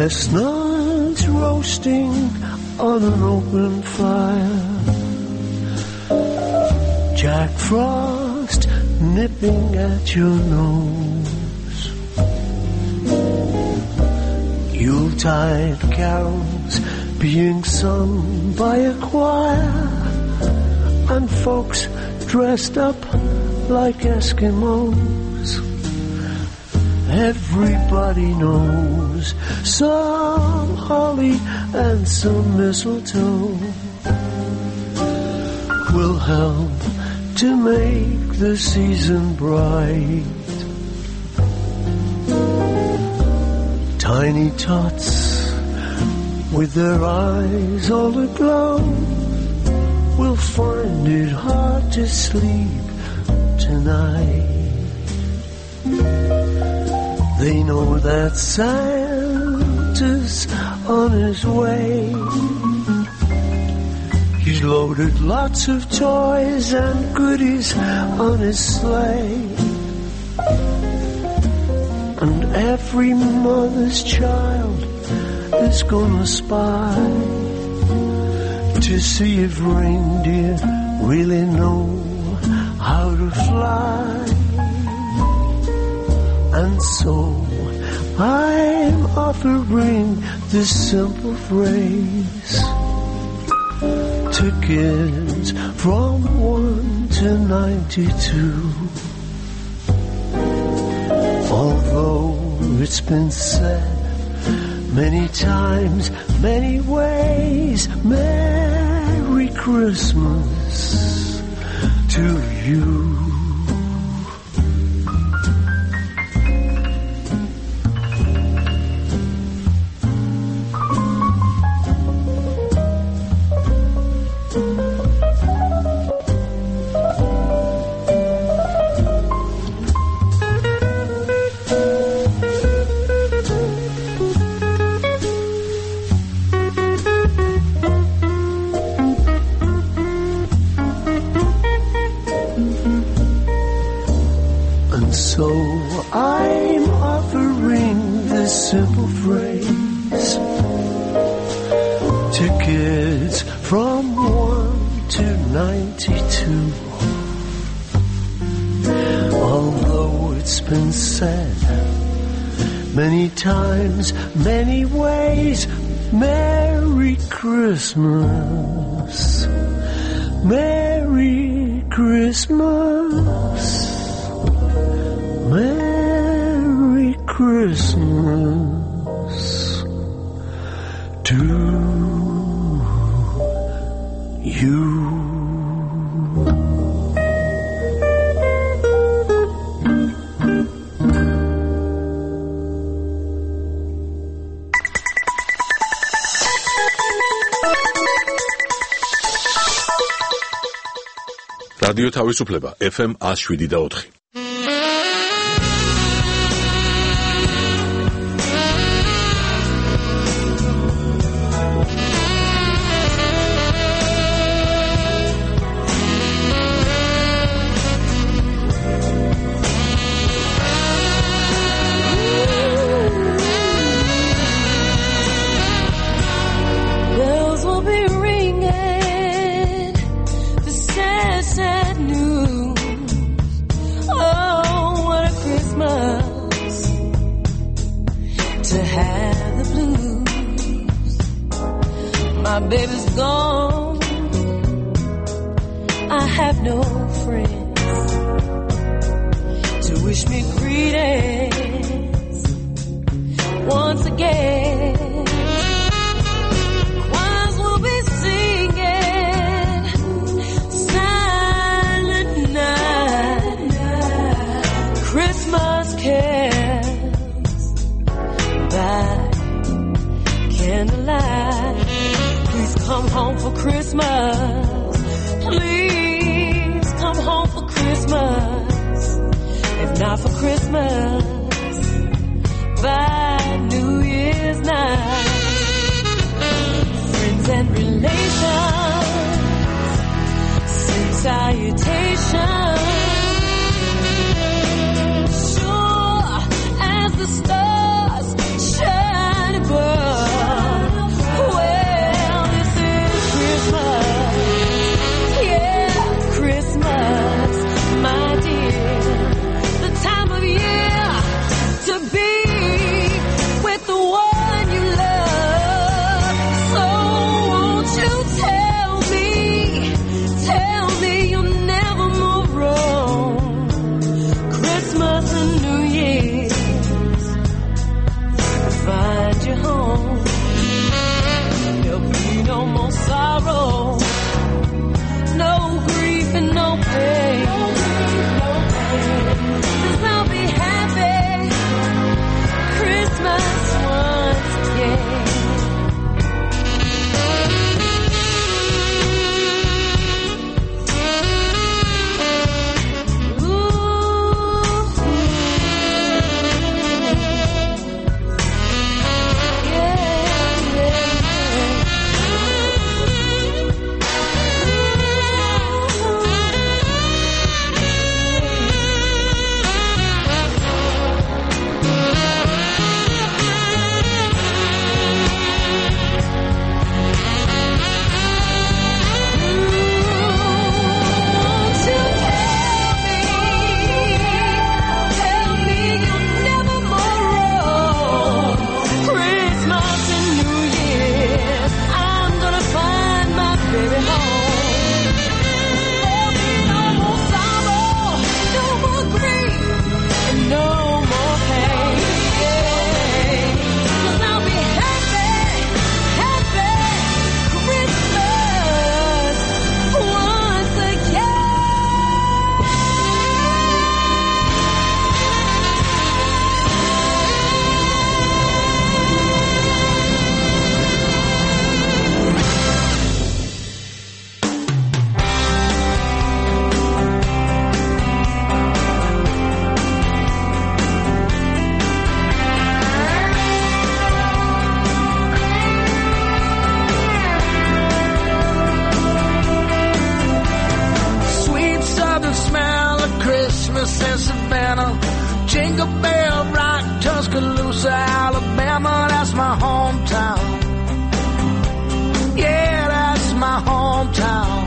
[SPEAKER 7] Chestnuts roasting on an open fire, Jack Frost nipping at your nose, Yuletide carols being sung by a choir, and folks dressed up like Eskimos. Everybody knows some holly and some mistletoe will help to make the season bright. Tiny tots with their eyes all aglow will find it hard to sleep tonight. They know that Santa's on his way. He's loaded lots of toys and goodies on his sleigh. And every mother's child is gonna spy to see if reindeer really know how to fly. And so I'm offering this simple phrase to kids from one to ninety-two. Although it's been said many times, many ways, Merry Christmas to you. So I'm offering this simple phrase to kids from one to ninety-two. Although it's been said many times, many ways, Merry Christmas, Merry Christmas, Merry Christmas to you.
[SPEAKER 2] რადიო თავისუფლება ეფ ემ one oh seven და four.
[SPEAKER 8] My baby's gone, I have no friends to wish me greetings once again. Choirs will be singing Silent Night, Christmas carols by candlelight. Come home for Christmas, please come home for Christmas. If not for Christmas, by New Year's night. Friends and relations send salutations, sure as the stars shine above.
[SPEAKER 10] Christmas in Savannah, Jingle Bell Rock, Tuscaloosa, Alabama, that's my hometown. Yeah, that's my hometown.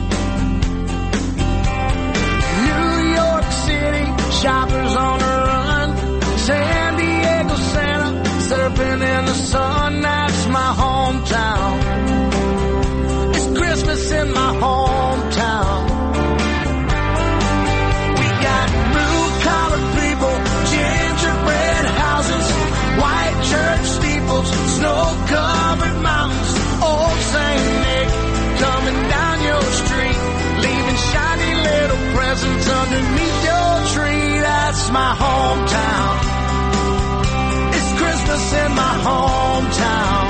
[SPEAKER 10] New York City, shoppers on the run, San Diego, Santa, surfing in the sun, that's my hometown. It's Christmas in my hometown. We got blue-collar people, gingerbread houses, white church steeples, snow-covered mountains, old Saint Nick coming down your street, leaving shiny little presents underneath your tree. That's my hometown. It's Christmas in my hometown.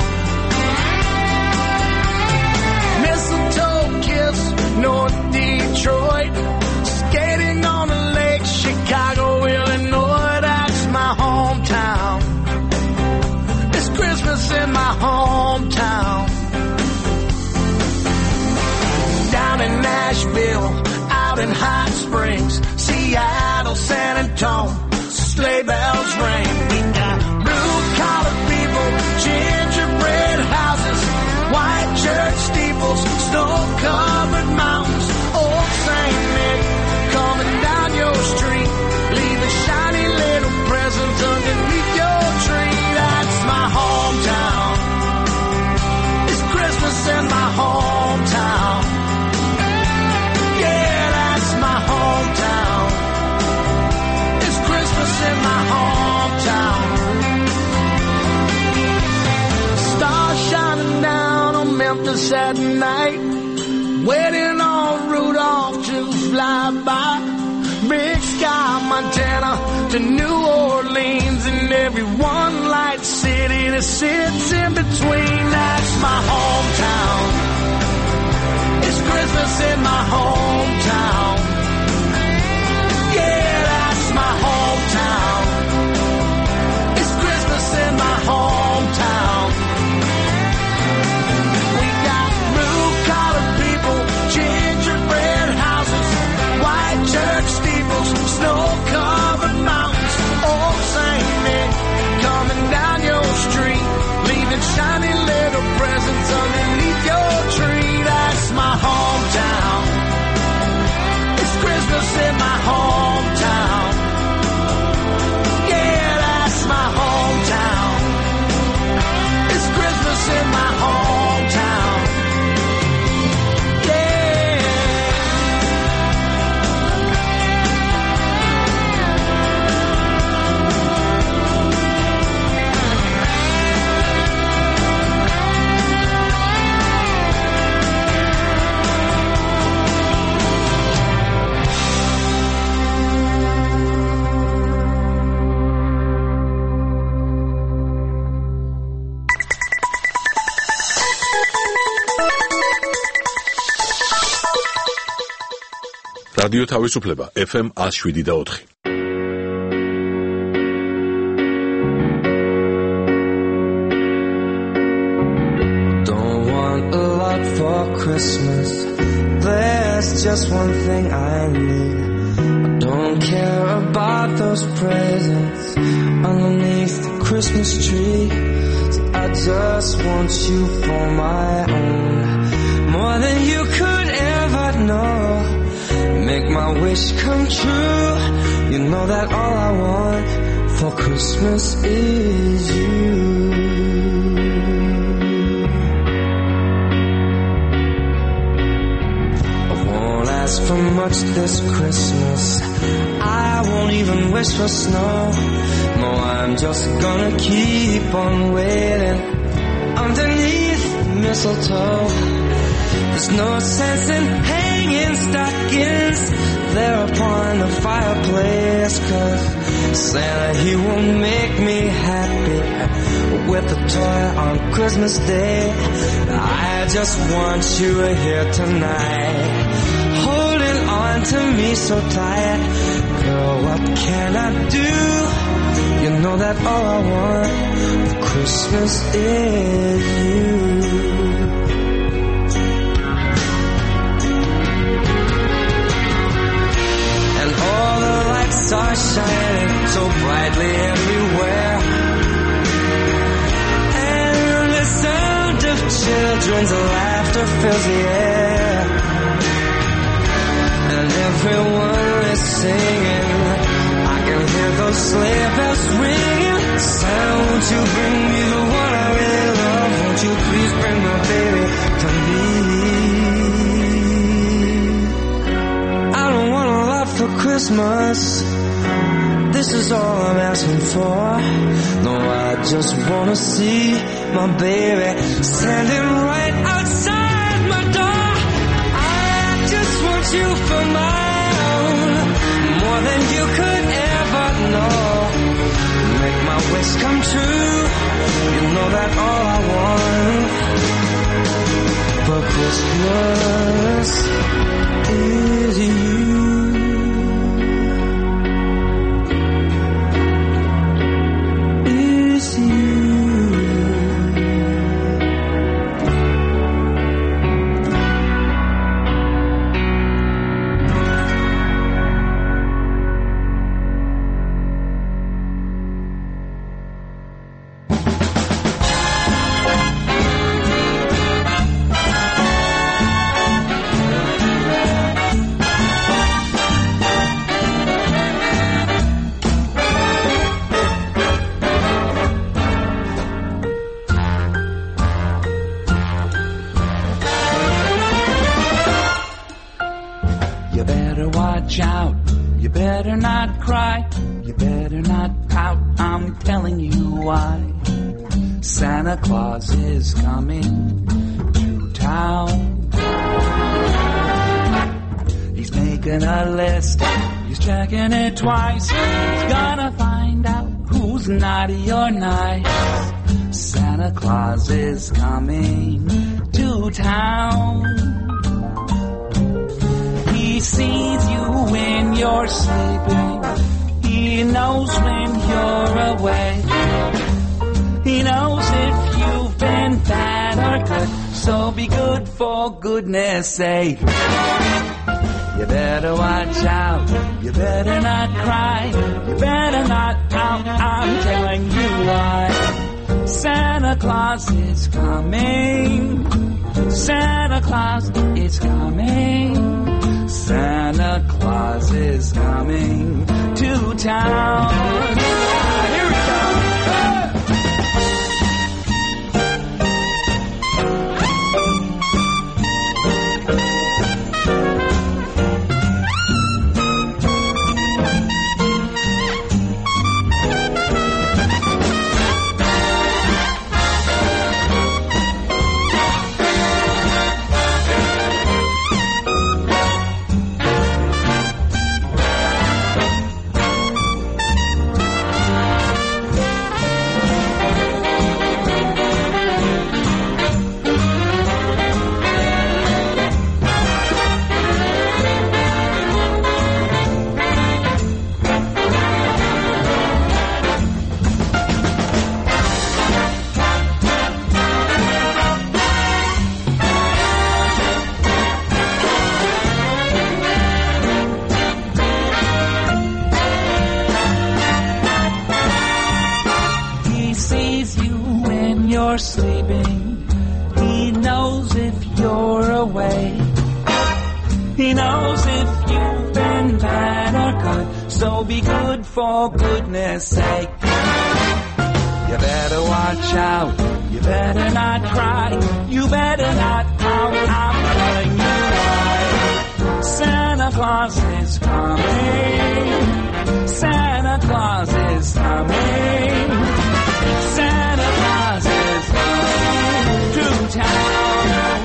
[SPEAKER 10] Mistletoe kiss, North Detroit, skating on the lake, Chicago, Illinois, that's my hometown. It's Christmas in my hometown. Down in Nashville, out in Hot Springs, Seattle, San Antonio, sleigh bells ring. We got blue-collar people, gingerbread houses, white church steeples, snow-covered mountains, old Saint Nick coming down your street, leaving shiny little presents underneath your tree. That's my hometown. It's Christmas in my hometown. Yeah, that's my hometown. It's Christmas in my hometown. Stars shining down on Memphis at night, waiting on Rudolph to fly by. Big Sky, Montana to New Orleans, and every one light city that sits in between. That's my hometown. It's Christmas in my hometown. Yeah, that's my hometown. It's Christmas in my hometown. We got blue-collar people, gingerbread houses, white church steeples, snow-covered mountains, old Saint Nick coming down your street, leaving shiny little presents underneath your tree. That's my hometown. It's Christmas in my hometown. Yeah, that's my hometown. It's Christmas in my hometown. Yeah.
[SPEAKER 2] რადიო თავისუფლება ეფ ემ one oh seven და four.
[SPEAKER 11] Don't want a lot for Christmas. There's just one thing I need. I don't care about those presents underneath the Christmas tree. So I just want you for my own, more than you could ever know. Make my wish come true. You know that all I want for Christmas is you. I won't ask for much this Christmas. I won't even wish for snow. No, I'm just gonna keep on waiting underneath the mistletoe. There's no sense in hanging stockings there upon the fireplace, 'cause Santa, he won't make me happy with a toy on Christmas Day. I just want you here tonight, holding on to me so tight. Girl, what can I do? You know that all I want for Christmas is you. And all the lights shining so brightly everywhere. And the sound of children's laughter fills the air. And everyone is singing. I can hear those sleigh bells ringing. Santa, won't you bring me the one I really love? Won't you please bring my baby to me? I don't want a lot for Christmas. This is all I'm asking for. No, I just wanna see my baby standing right outside my door. I just want you for my own, more than you could ever know. Make my wish come true. You know that all I want for Christmas is you.
[SPEAKER 12] Santa Claus is coming to town. He's making a list, he's checking it twice. He's gonna find out who's naughty or nice. Santa Claus is coming to town. He sees you when you're sleeping. He knows when you're awake. He knows if you've been bad or good, so be good for goodness sake. You better watch out, you better not cry, you better not pout, I'm telling you why. Santa Claus is coming, Santa Claus is coming, Santa Claus is coming to town. Here we go. Sleeping, he knows if you're awake. He knows if you've been bad or good, so be good for goodness sake. You better watch out, you better not cry, you better not pout, I'm telling you why. Santa Claus is coming, Santa Claus is coming, Santa Claus is to town.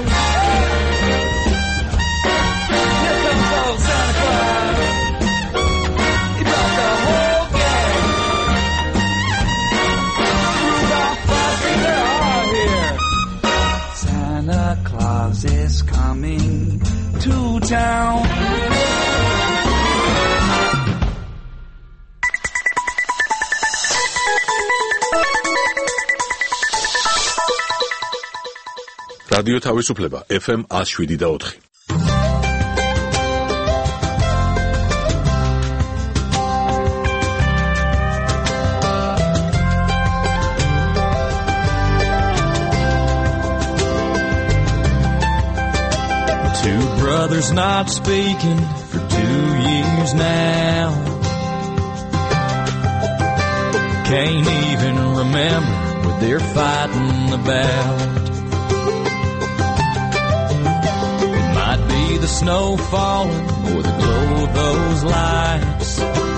[SPEAKER 12] Here comes old Santa Claus. He brought the whole gang. Rudolph, Frosty, they're all here. Santa Claus is coming to town.
[SPEAKER 2] რადიო თავისუფლება ეფ ემ one oh seven და four.
[SPEAKER 11] mother's not speaking for two years now. Can't even remember what they're fighting about. It might be the snow falling or the glow of those lights.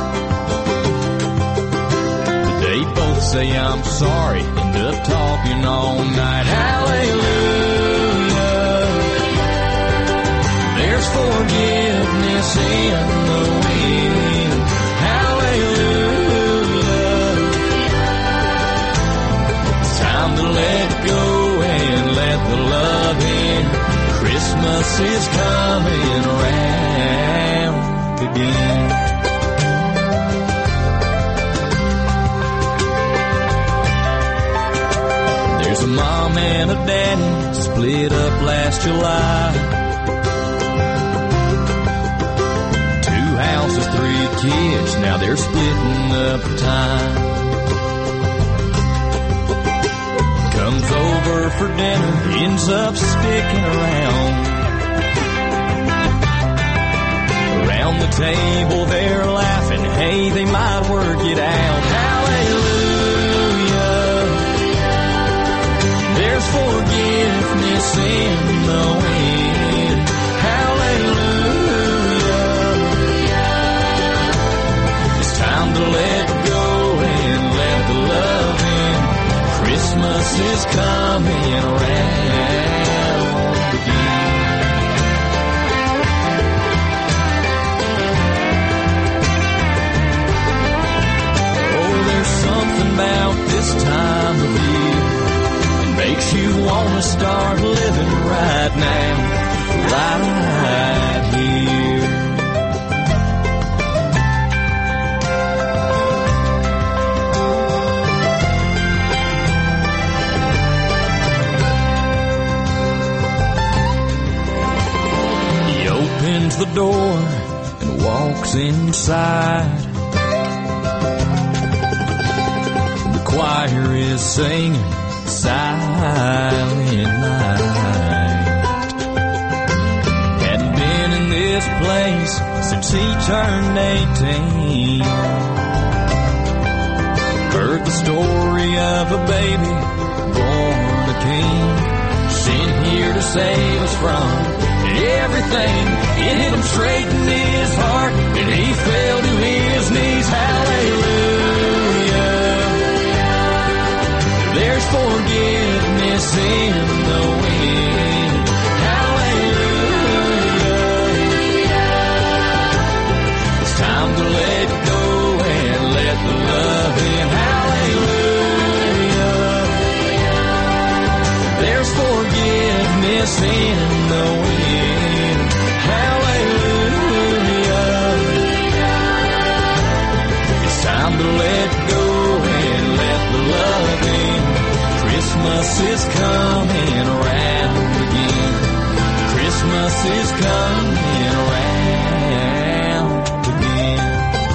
[SPEAKER 11] But they both say I'm sorry, end up talking all night. Hallelujah, there's forgiveness in the wind. Hallelujah, it's time to let go and let the love in. Christmas is coming around again. There's a mom and a daddy split up last July. Two houses, three kids, now they're splitting up time. Comes over for dinner, ends up sticking around. Around the table they're laughing, hey, they might work it out. Hallelujah, there's forgiveness in the wind. Hallelujah, it's time to let go and let the love in. Christmas is coming around again. Oh, there's something about this time of year that makes you want to start living right now, right here. Opens the door and walks inside. The choir is singing Silent Night. Hadn't been in this place since he turned eighteen. Heard the story of a baby born a king, sent here to save us from everything. It hit him straight in his heart and he fell to his knees. Hallelujah, there's forgiveness in the wind. Hallelujah, it's time to let go and let the love in. Hallelujah, there's forgiveness in the wind. Hallelujah, it's time to let go and let the love in. Christmas is coming around again. Christmas is coming around again.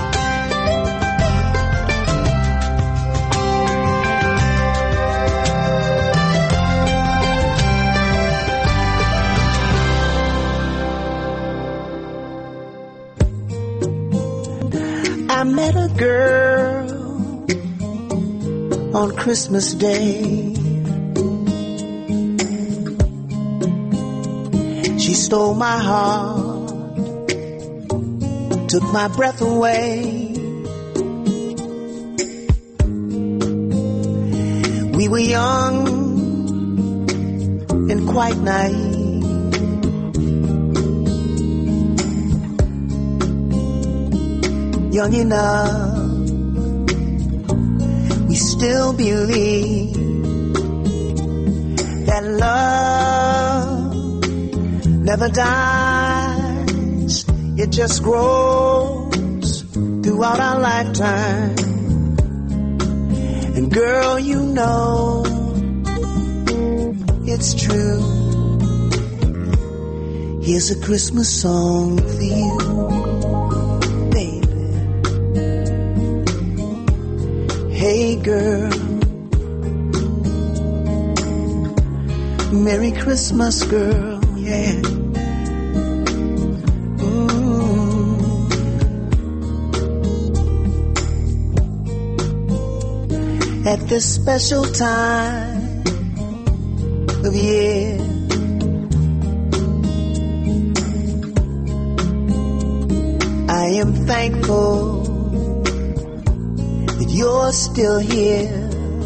[SPEAKER 7] I met a girl on Christmas Day. She stole my heart, took my breath away. We were young and quite naive. Young enough, we still believe that love never dies. It just grows throughout our lifetime. And girl, you know it's true. Here's a Christmas song for you. Hey girl, Merry Christmas girl, yeah.
[SPEAKER 10] at this special time of year. I am thankful that you're still here.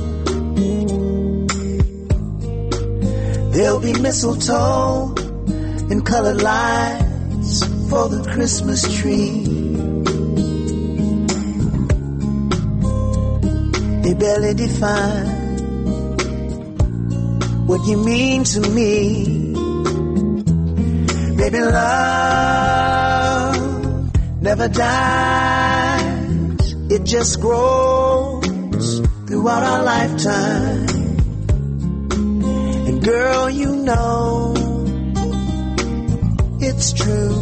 [SPEAKER 10] There'll be mistletoe and colored lights for the Christmas tree. They barely define what you mean to me. Baby, love never dies. It just grows throughout our lifetime. And girl, you know it's true.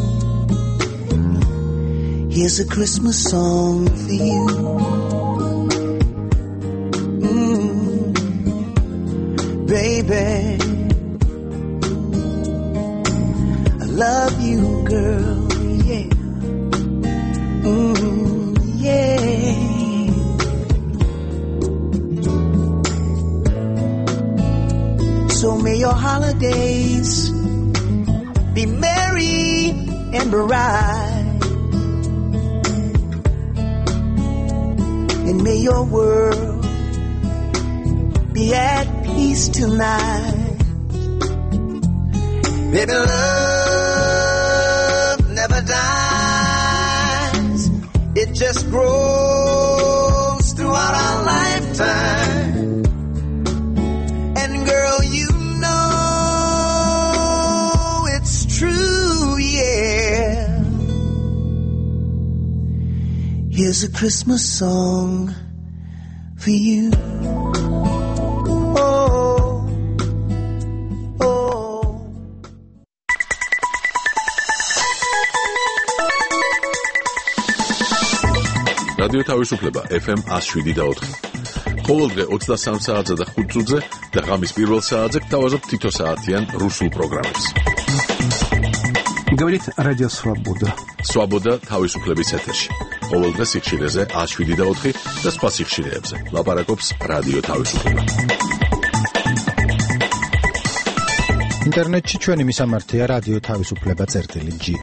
[SPEAKER 10] Here's a Christmas song for you. Mm, baby, I love you, girl, yeah. Mm, yeah. So may your holidays be merry and bright, and may your world be at peace tonight. Baby, love never dies. It just grows throughout our lifetime. And girl, you know it's true, yeah. Here's a Christmas song for you. Oh, oh.
[SPEAKER 2] რადიო თავისუფლება ეფ ემ one oh seven და four. ყოველდღე ოცდასამ საათზე და ხუთ წუთზე და ღამის პირველ საათზე გთავაზობთ თითო საათიან რუსულ პროგრამებს.
[SPEAKER 6] Говорит Радио Свобода.
[SPEAKER 2] Свобода თავისუფლების ეთერში. ყოველდღე სიხშირეზე one oh seven და four და სხვა სიხშირეებზე. ლაპარაკობს რადიო თავისუფლება.
[SPEAKER 6] ინტერნეტში ჩვენი მისამართია რადიო თავისუფლება წერტილი ჯი